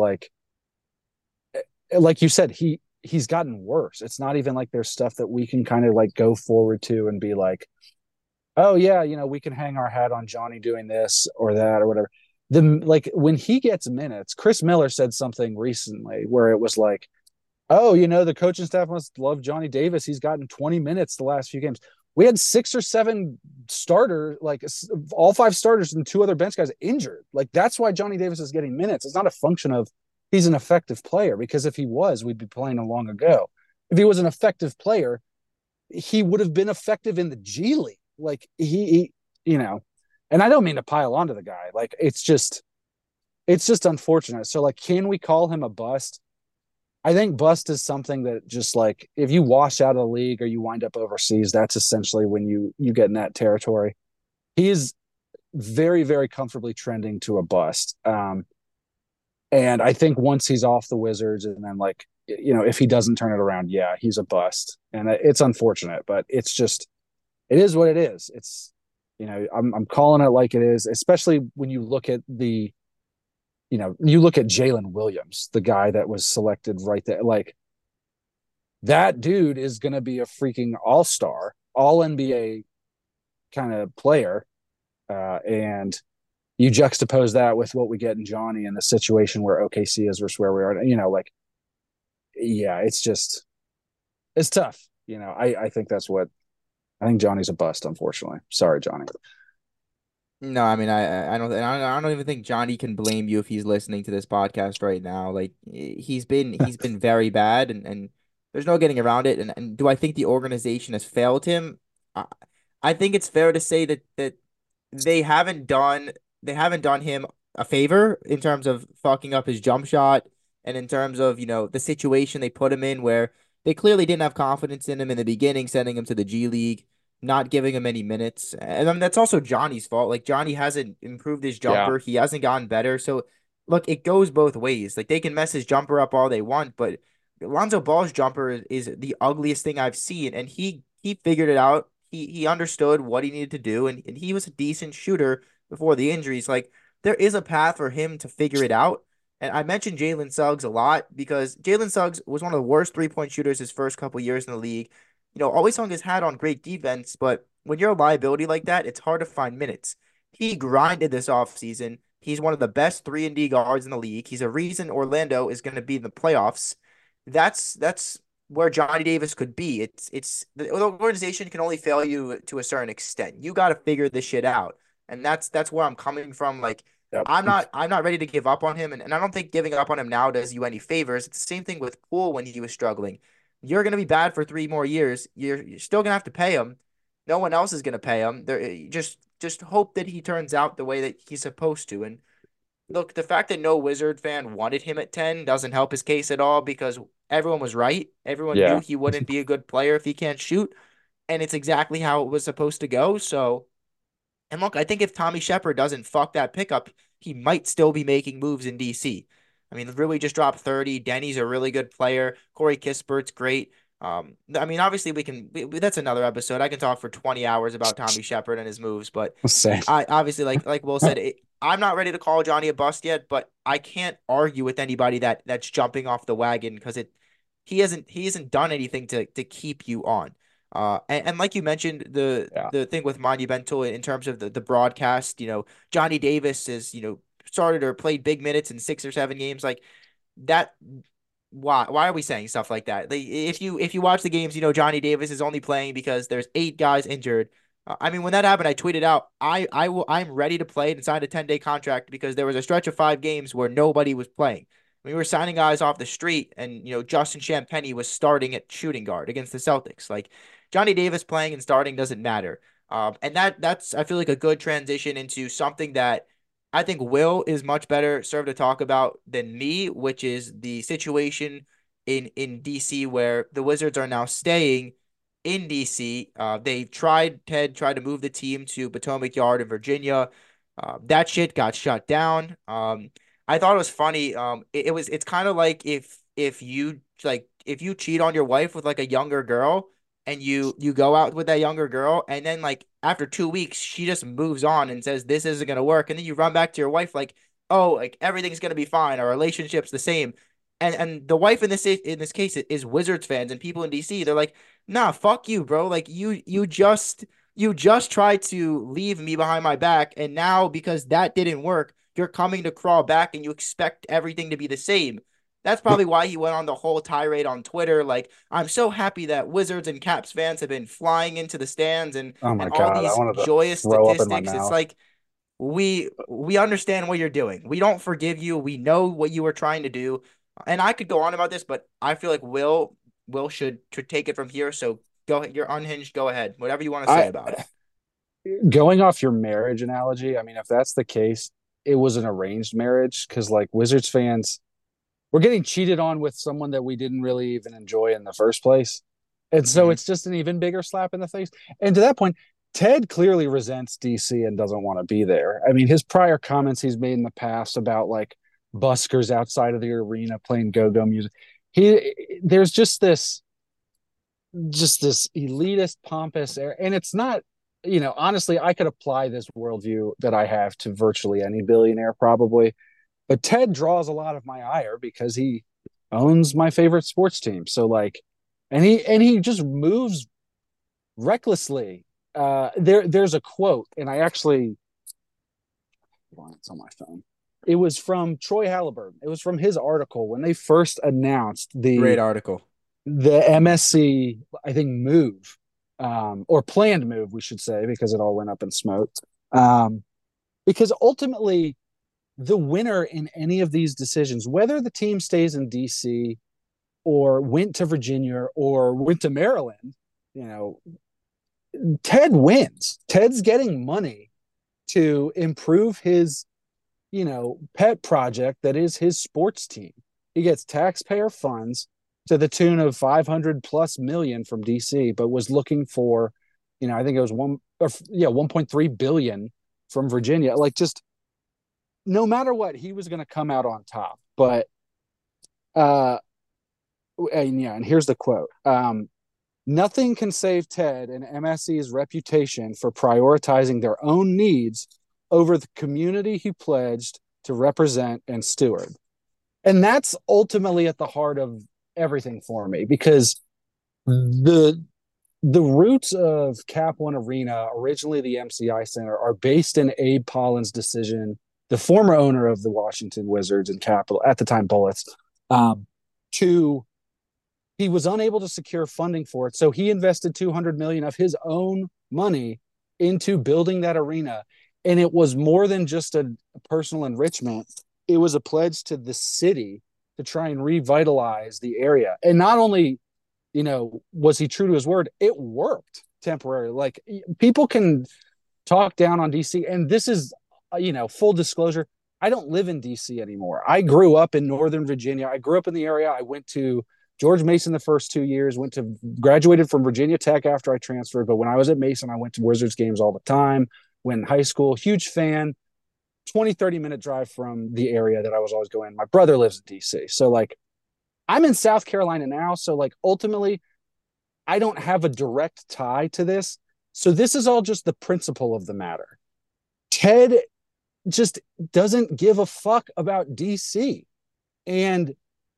like you said, he's gotten worse. It's not even like there's stuff that we can kind of like go forward to and be like, oh yeah, we can hang our hat on Johnny doing this or that or whatever. Like when he gets minutes, Chris Miller said something recently where it was like, oh, the coaching staff must love Johnny Davis. He's gotten 20 minutes the last few games. We had 6 or 7 starters, like all 5 starters and 2 other bench guys injured. Like that's why Johnny Davis is getting minutes. It's not a function of he's an effective player, because if he was, we'd be playing him long ago. If he was an effective player, he would have been effective in the G League. Like and I don't mean to pile onto the guy. Like it's just unfortunate. So like, can we call him a bust? I think bust is something that just like if you wash out of the league or you wind up overseas, that's essentially when you get in that territory. He is very, very comfortably trending to a bust. And I think once he's off the Wizards and then like, if he doesn't turn it around, yeah, he's a bust. And it's unfortunate, but it is what it is. I'm calling it like it is, especially when you look at Jalen Williams, the guy that was selected right there. Like that dude is going to be a freaking all-star, all NBA kind of player. And you juxtapose that with what we get in Johnny and the situation where OKC is versus where we are, like, yeah, it's tough. I think I think Johnny's a bust, unfortunately. Sorry, Johnny. No, I mean, I don't even think Johnny can blame you if he's listening to this podcast right now. Like he's been very bad, and there's no getting around it. And do I think the organization has failed him? I, I think it's fair to say that they haven't done they haven't done him a favor in terms of fucking up his jump shot, and in terms of the situation they put him in, where they clearly didn't have confidence in him in the beginning, sending him to the G League, not giving him any minutes. And I mean, that's also Johnny's fault. Like Johnny hasn't improved his Yeah. jumper. He hasn't gotten better. So look, it goes both ways. Like they can mess his jumper up all they want, but Lonzo Ball's jumper is the ugliest thing I've seen. And he figured it out. He understood what he needed to do, and he was a decent shooter before the injuries. Like there is a path for him to figure it out. And I mentioned Jalen Suggs a lot because Jalen Suggs was one of the worst 3-point shooters his first couple years in the league. Always hung his hat on great defense, but when you're a liability like that, it's hard to find minutes. He grinded this offseason. He's one of the best 3-and-D guards in the league. He's a reason Orlando is going to be in the playoffs. That's where Johnny Davis could be. It's the organization can only fail you to a certain extent. You got to figure this shit out. And that's where I'm coming from. Like Yep. I'm not ready to give up on him, and I don't think giving up on him now does you any favors. It's the same thing with Poole when he was struggling. You're going to be bad for 3 more years. You're still going to have to pay him. No one else is going to pay him. Just hope that he turns out the way that he's supposed to. And look, the fact that no Wizard fan wanted him at 10 doesn't help his case at all because everyone was right. Everyone knew Yeah. he wouldn't be a good player if he can't shoot, and it's exactly how it was supposed to go. So, and look, I think if Tommy Shepard doesn't fuck that pickup, he might still be making moves in DC. I mean, Rui just dropped 30. Denny's a really good player. Corey Kispert's great. I mean, obviously that's another episode. I can talk for 20 hours about Tommy Shepard and his moves, but Same. I obviously like Will said, I'm not ready to call Johnny a bust yet, but I can't argue with anybody that's jumping off the wagon because he hasn't done anything to keep you on. And like you mentioned, the Yeah. the thing with Monumental in terms of the broadcast, Johnny Davis is, started or played big minutes in 6 or 7 games like that. why are we saying stuff like that? If you watch the games, Johnny Davis is only playing because there's 8 guys injured. I mean, when that happened, I tweeted out, I'm ready to play and signed a 10-day contract because there was a stretch of 5 games where nobody was playing. We were signing guys off the street, and Justin Champagnie was starting at shooting guard against the Celtics. Like Johnny Davis playing and starting doesn't matter. And that's I feel like a good transition into something that I think Will is much better served to talk about than me, which is the situation in DC where the Wizards are now staying in DC. Ted tried to move the team to Potomac Yard in Virginia. That shit got shut down. I thought it was funny. It's kind of like if you cheat on your wife with like a younger girl and you go out with that younger girl and then like after 2 weeks she just moves on and says this isn't gonna work, and then you run back to your wife like, oh, like everything's gonna be fine, our relationship's the same. And the wife in this case is Wizards fans and people in DC. They're like, nah, fuck you, bro. Like you just tried to leave me behind my back, and now because that didn't work, you're coming to crawl back and you expect everything to be the same. That's probably why he went on the whole tirade on Twitter. Like, I'm so happy that Wizards and Caps fans have been flying into the stands and Oh my and all God, I these wanted to joyous throw up in my statistics. It's mouth. like we understand what you're doing. We don't forgive you. We know what you were trying to do. And I could go on about this, but I feel like Will should take it from here. So go ahead. You're unhinged. Go ahead. Whatever you want to say I about it. Going off your marriage analogy, I mean, if that's the case, it was an arranged marriage because like Wizards fans, we're getting cheated on with someone that we didn't really even enjoy in the first place. And so Hmm. it's just an even bigger slap in the face. And to that point, Ted clearly resents DC and doesn't want to be there. I mean, his prior comments he's made in the past about like buskers outside of the arena playing go-go music. There's just this elitist, pompous air. And it's not, honestly, I could apply this worldview that I have to virtually any billionaire probably. But Ted draws a lot of my ire because he owns my favorite sports team. So like, and he just moves recklessly. There's a quote, and I actually, hold on, it's on my phone. It was from Troy Halliburton. It was from his article when they first announced Great the article. the MSC, I think, move, or planned move, we should say, because it all went up in smoke. Um, because ultimately, the winner in any of these decisions, whether the team stays in DC or went to Virginia or went to Maryland, you know, Ted wins. Ted's getting money to improve his, pet project that is his sports team. He gets taxpayer funds to the tune of 500 plus million from DC, but was looking for, I think it was 1.3 billion from Virginia. Like, just no matter what, he was going to come out on top. But uh, and yeah, and here's the quote: "Nothing can save Ted and MSC's reputation for prioritizing their own needs over the community he pledged to represent and steward." And that's ultimately at the heart of everything for me, because the the roots of Cap One Arena, originally the MCI Center, are based in Abe Pollin's decision, the former owner of the Washington Wizards and Capital at the time Bullets, um, to he was unable to secure funding for it, so he invested 200 million of his own money into building that arena, and it was more than just a personal enrichment. It was a pledge to the city to try and revitalize the area. And not only, was he true to his word, it worked temporarily. Like, people can talk down on DC, and this is, full disclosure, I don't live in DC anymore. I grew up in Northern Virginia. I grew up in the area. I went to George Mason the first 2 years, graduated from Virginia Tech after I transferred. But when I was at Mason, I went to Wizards games all the time. When in high school, huge fan, 20-30 minute drive from the area that I was always going. My brother lives in DC. So like, I'm in South Carolina now. So like, ultimately, I don't have a direct tie to this. So this is all just the principle of the matter. Ted just doesn't give a fuck about DC. And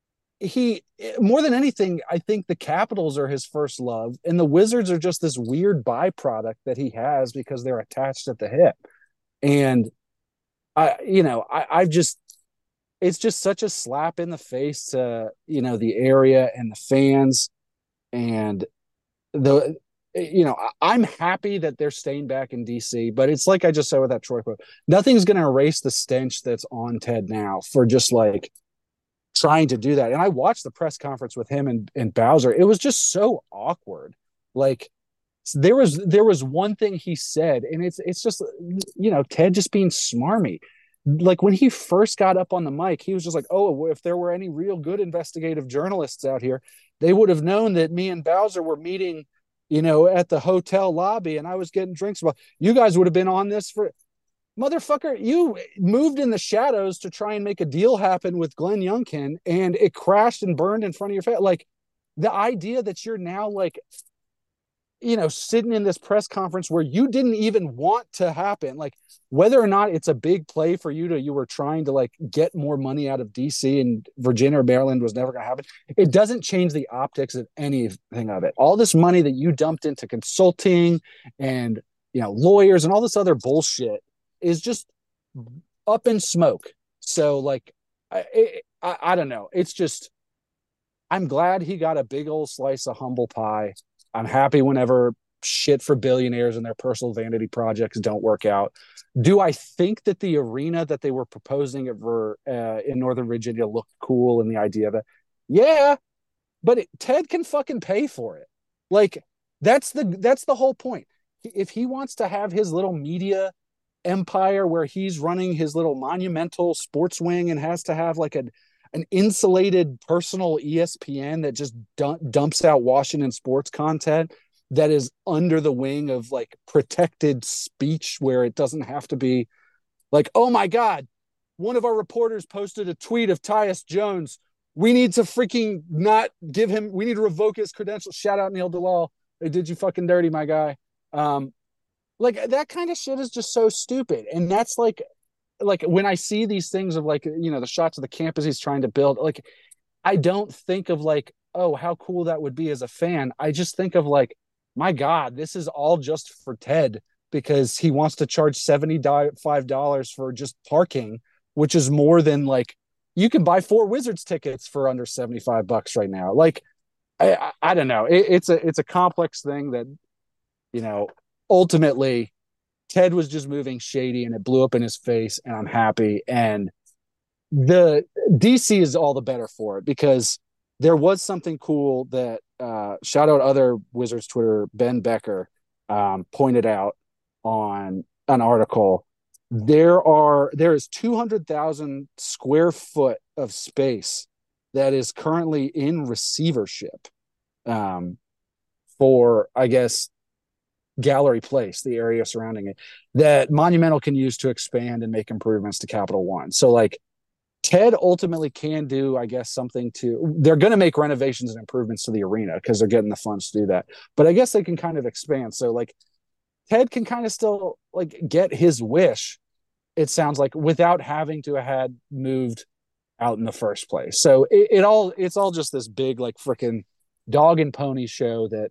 he, more than anything, I think the Capitals are his first love, and the Wizards are just this weird byproduct that he has because they're attached at the hip. And I've just, it's just such a slap in the face to, the area and the fans and the I'm happy that they're staying back in DC, but it's like I just said with that Troy quote, nothing's going to erase the stench that's on Ted now for just like trying to do that. And I watched the press conference with him and Bowser. It was just so awkward. Like there was one thing he said, and it's just Ted just being smarmy. Like when he first got up on the mic, he was just like, "Oh, if there were any real good investigative journalists out here, they would have known that me and Bowser were meeting, at the hotel lobby, and I was getting drinks. Well, you guys would have been on this for motherfucker. You moved in the shadows to try and make a deal happen with Glenn Youngkin, and it crashed and burned in front of your face. Like the idea that you're now like sitting in this press conference where you didn't even want to happen, like whether or not it's a big play for you were trying to like get more money out of DC and Virginia or Maryland was never going to happen. It doesn't change the optics of anything of it. All this money that you dumped into consulting and, lawyers and all this other bullshit is just up in smoke. So like, I don't know. It's just, I'm glad he got a big old slice of humble pie. I'm happy whenever shit for billionaires and their personal vanity projects don't work out. Do I think that the arena that they were proposing in Northern Virginia looked cool and the idea of it? Yeah, but Ted can fucking pay for it. Like that's the whole point. If he wants to have his little media empire where he's running his little monumental sports wing and has to have like an insulated personal ESPN that just dumps out Washington sports content that is under the wing of like protected speech where it doesn't have to be like, oh my God, one of our reporters posted a tweet of Tyus Jones. We need to freaking not give him, we need to revoke his credentials. Shout out Neil Dalal. They did you fucking dirty, my guy. Like that kind of shit is just so stupid. And that's like when I see these things of like, the shots of the campus he's trying to build, like, I don't think of like, oh, how cool that would be as a fan. I just think of like, my God, this is all just for Ted because he wants to charge $75 for just parking, which is more than like, you can buy 4 Wizards tickets for under $75 right now. Like, I don't know. It's a complex thing that, ultimately Ted was just moving shady and it blew up in his face, and I'm happy. And the DC is all the better for it because there was something cool that shout out other Wizards Twitter, Ben Becker, pointed out on an article. There is 200,000 square foot of space that is currently in receivership for, I guess, Gallery Place, the area surrounding it, that Monumental can use to expand and make improvements to Capital One. So like Ted ultimately can do, I guess, something they're going to make renovations and improvements to the arena because they're getting the funds to do that. But I guess they can kind of expand. So like Ted can kind of still like get his wish, it sounds like, without having to have had moved out in the first place. So it's all just this big like freaking dog and pony show that,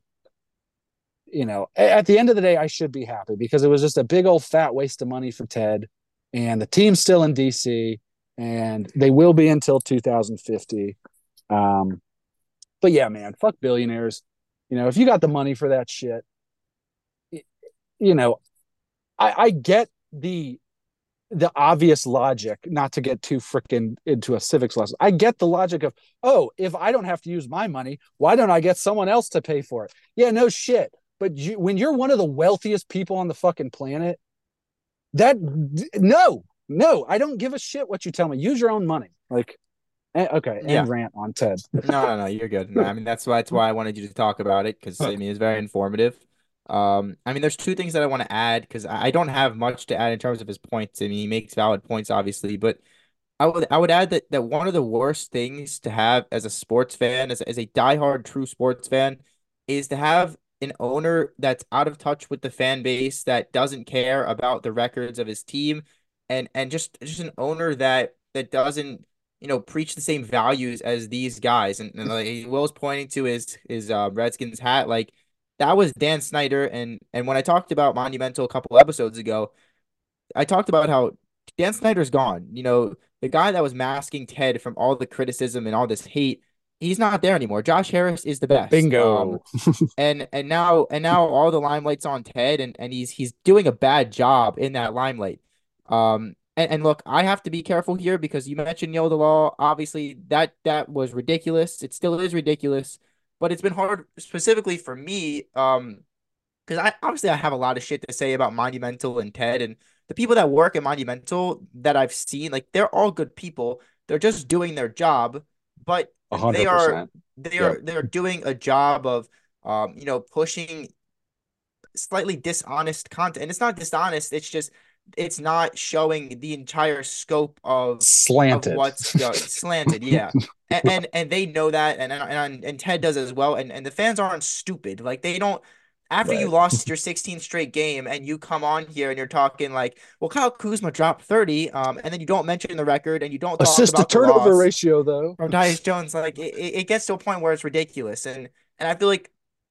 at the end of the day, I should be happy because it was just a big old fat waste of money for Ted, and the team's still in DC, and they will be until 2050. But yeah, man, fuck billionaires. If you got the money for that shit, I get the obvious logic, not to get too freaking into a civics lesson. I get the logic of, oh, if I don't have to use my money, why don't I get someone else to pay for it? Yeah, no shit. But when you're one of the wealthiest people on the fucking planet, no, I don't give a shit what you tell me. Use your own money. Like, okay, Yeah. and rant on Ted. No, you're good. No, I mean, that's why I wanted you to talk about it because I mean, it's very informative. I mean, there's two things that I want to add because I don't have much to add in terms of his points. I mean, he makes valid points, obviously, but I would add that one of the worst things to have as a sports fan, as a diehard true sports fan, is to have an owner that's out of touch with the fan base, that doesn't care about the records of his team, and just an owner that doesn't preach the same values as these guys. And like Will's pointing to his Redskins hat, like that was Dan Snyder. And when I talked about Monumental a couple episodes ago, I talked about how Dan Snyder's gone. the guy that was masking Ted from all the criticism and all this hate, he's not there anymore. Josh Harris is the best. Bingo. And now all the limelight's on Ted, and he's doing a bad job in that limelight. And look, I have to be careful here because you mentioned Neil the Law. Obviously, that was ridiculous. It still is ridiculous, but it's been hard specifically for me. Because I have a lot of shit to say about Monumental and Ted and the people that work at Monumental that I've seen. Like they're all good people. They're just doing their job, but they are 100%. they Yep. are they're doing a job of pushing slightly dishonest content. And it's not dishonest, it's just it's not showing the entire scope of Slanted. what's slanted, yeah. And they know that, and Ted does as well. And the fans aren't stupid. Like they don't. After you Right. lost your 16th straight game, and you come on here and you're talking like, well, Kyle Kuzma dropped 30, and then you don't mention the record and you don't talk Assist to about the turnover loss ratio, though. from Tyus Jones, like it gets to a point where it's ridiculous. And I feel like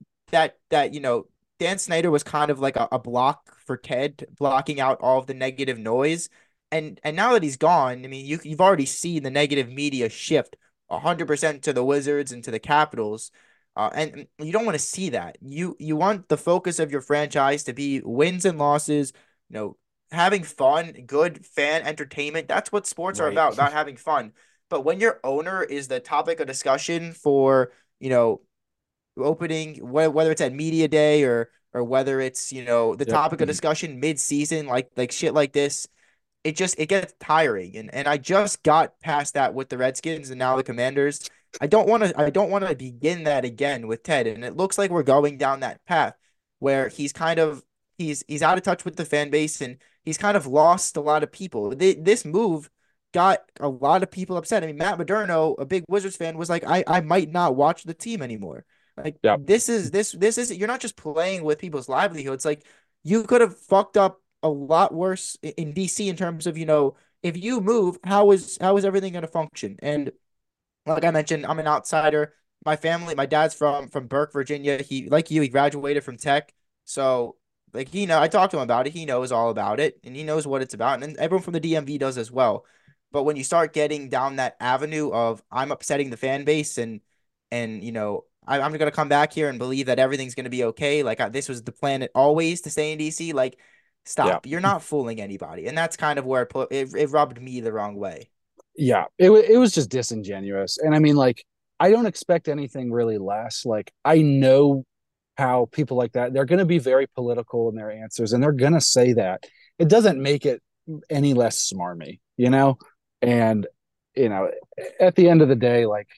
that Dan Snyder was kind of like a block for Ted, blocking out all of the negative noise. And now that he's gone, I mean, you've already seen the negative media shift 100% to the Wizards and to the Capitals. And you don't want to see that. You want the focus of your franchise to be wins and losses, you know, having fun, good fan entertainment. That's what sports are Right. about having fun. But when your owner is the topic of discussion for, you know, opening, whether it's at media day or whether it's the Yep. topic of discussion mid-season, like shit like this, it gets tiring. And I just got past that with the Redskins and now the Commanders. I don't want to begin that again with Ted. And it looks like we're going down that path where he's out of touch with the fan base, and he's kind of lost a lot of people. This move got a lot of people upset. I mean, Matt Moderno, a big Wizards fan, was like, I might not watch the team anymore. Like Yep. this is you're not just playing with people's livelihoods. Like you could have fucked up a lot worse in DC in terms of, if you move, how is everything going to function? And like I mentioned, I'm an outsider. My dad's from Burke, Virginia. He graduated from Tech. So like I talked to him about it. He knows all about it and he knows what it's about. And everyone from the DMV does as well. But when you start getting down that avenue of I'm upsetting the fan base, and I'm gonna come back here and believe that everything's gonna be okay. Like this was the plan always to stay in DC. Like, Yeah. stop. You're not fooling anybody, and that's kind of where it rubbed me the wrong way. Yeah. It was just disingenuous. And I mean, like, I don't expect anything really less. Like, I know how people like that, they're going to be very political in their answers and they're going to say that. It doesn't make it any less smarmy, you know? And, you know, at the end of the day, like,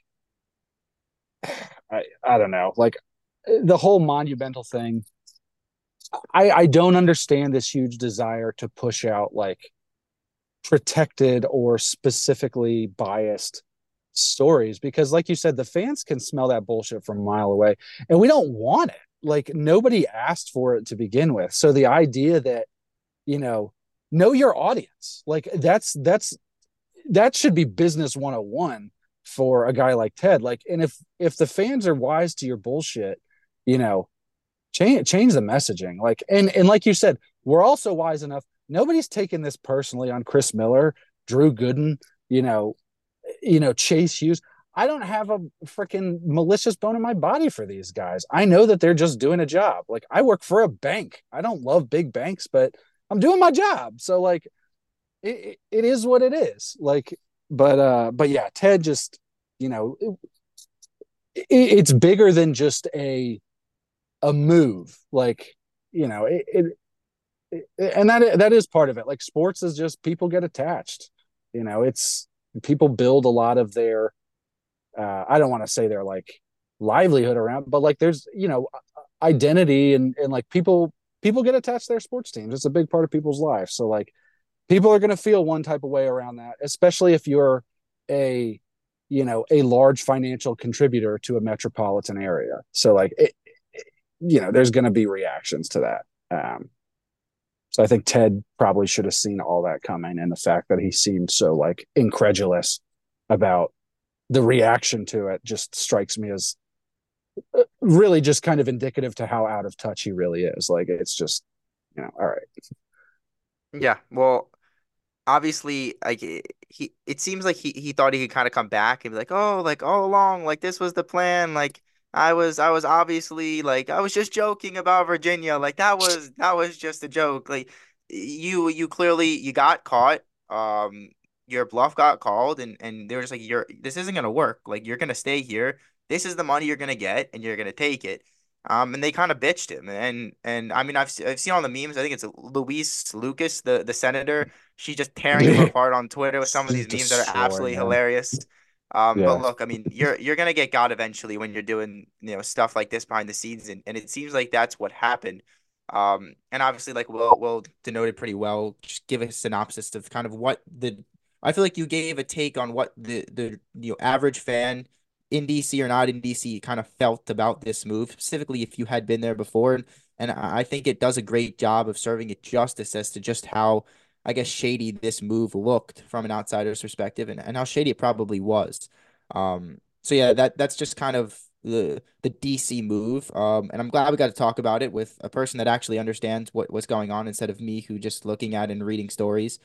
I don't know, like the whole monumental thing, I don't understand this huge desire to push out like protected or specifically biased stories because like you said the fans can smell that bullshit from a mile away and we don't want it. Like nobody asked for it to begin with, so the idea that you know your audience, like that should be business 101 for a guy like Ted. Like, and if the fans are wise to your bullshit, you know, change the messaging. Like, and like you said, we're also wise enough. Nobody's taking this personally on Chris Miller, Drew Gooden, you know, Chase Hughes. I don't have a freaking malicious bone in my body for these guys. I know that they're just doing a job. Like I work for a bank. I don't love big banks, but I'm doing my job. So like it is what it is. Like, but yeah, Ted just, you know, it's bigger than just a move. Like, you know, and that is part of it. Like sports is just people get attached. You know, it's people build a lot of their I don't want to say their like livelihood around, but like there's identity and like people get attached to their sports teams. It's a big part of people's lives. So like people are going to feel one type of way around that, especially if you're a a large financial contributor to a metropolitan area. So like there's going to be reactions to that. So I think Ted probably should have seen all that coming, and the fact that he seemed so like incredulous about the reaction to it just strikes me as really just kind of indicative to how out of touch he really is. Like it's just, all right. Yeah, well, obviously like he it seems like he thought he could kind of come back and be like, oh, like all along, like this was the plan. Like I was obviously like I was just joking about Virginia. Like that was just a joke. Like you clearly you got caught. Your bluff got called and they were just like, you're this isn't gonna work. Like you're gonna stay here. This is the money you're gonna get and you're gonna take it. And they kind of bitched him, and I mean I've seen all the memes. I think it's Luis Lucas, the senator. She's just tearing him apart on Twitter with some of She's these memes that are destroying absolutely him. hilarious. But Yeah. look, I mean, you're gonna get got eventually when you're doing stuff like this behind the scenes, and it seems like that's what happened. And obviously, like Will denoted pretty well. Just give a synopsis of kind of what the I feel like you gave a take on what the average fan in DC or not in DC kind of felt about this move, specifically if you had been there before. And I think it does a great job of serving it justice as to just how, I guess, shady this move looked from an outsider's perspective and how shady it probably was. So yeah, that's just kind of the DC move. And I'm glad we got to talk about it with a person that actually understands what's going on instead of me who just looking at and reading stories.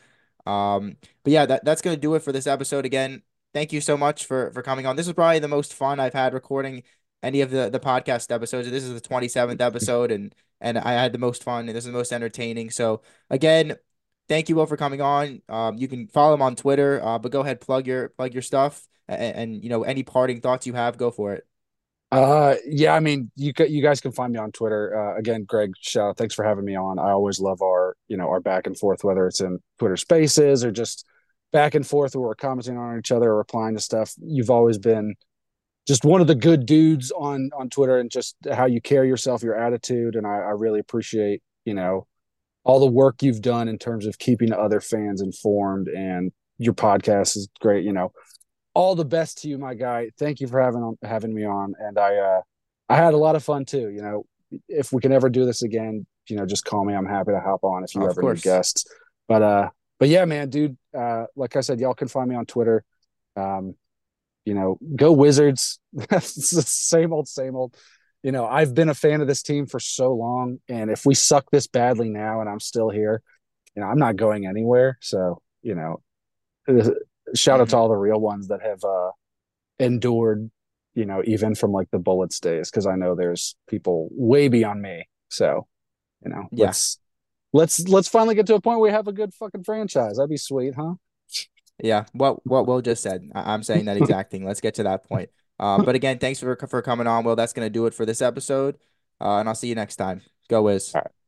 But yeah, that's gonna do it for this episode. Again, thank you so much for coming on. This is probably the most fun I've had recording any of the podcast episodes. This is the 27th episode, and I had the most fun, and this is the most entertaining. So again, thank you all for coming on. You can follow him on Twitter, but go ahead, plug your stuff, and any parting thoughts you have, go for it. Yeah, I mean, you guys can find me on Twitter. Again, Greg, shout out. Thanks for having me on. I always love our, our back and forth, whether it's in Twitter Spaces or just back and forth where we're commenting on each other or replying to stuff. You've always been just one of the good dudes on Twitter, and just how you carry yourself, your attitude, and I really appreciate, all the work you've done in terms of keeping other fans informed, and your podcast is great. All the best to you, my guy. Thank you for having me on, and I had a lot of fun too. If we can ever do this again, just call me. I'm happy to hop on if you Of ever need course. guests. But yeah, man, dude. Like I said, y'all can find me on Twitter. Um, go Wizards. It's the same old, same old. I've been a fan of this team for so long, and if we suck this badly now, and I'm still here, I'm not going anywhere. So, shout out to Hmm. all the real ones that have endured, even from like the Bullets days, because I know there's people way beyond me. So, Yeah. let's finally get to a point where we have a good fucking franchise. That'd be sweet, huh? Yeah, what Will just said. I'm saying that exact thing. Let's get to that point. But again, thanks for coming on, Will. That's gonna do it for this episode. And I'll see you next time. Go Wiz. All right.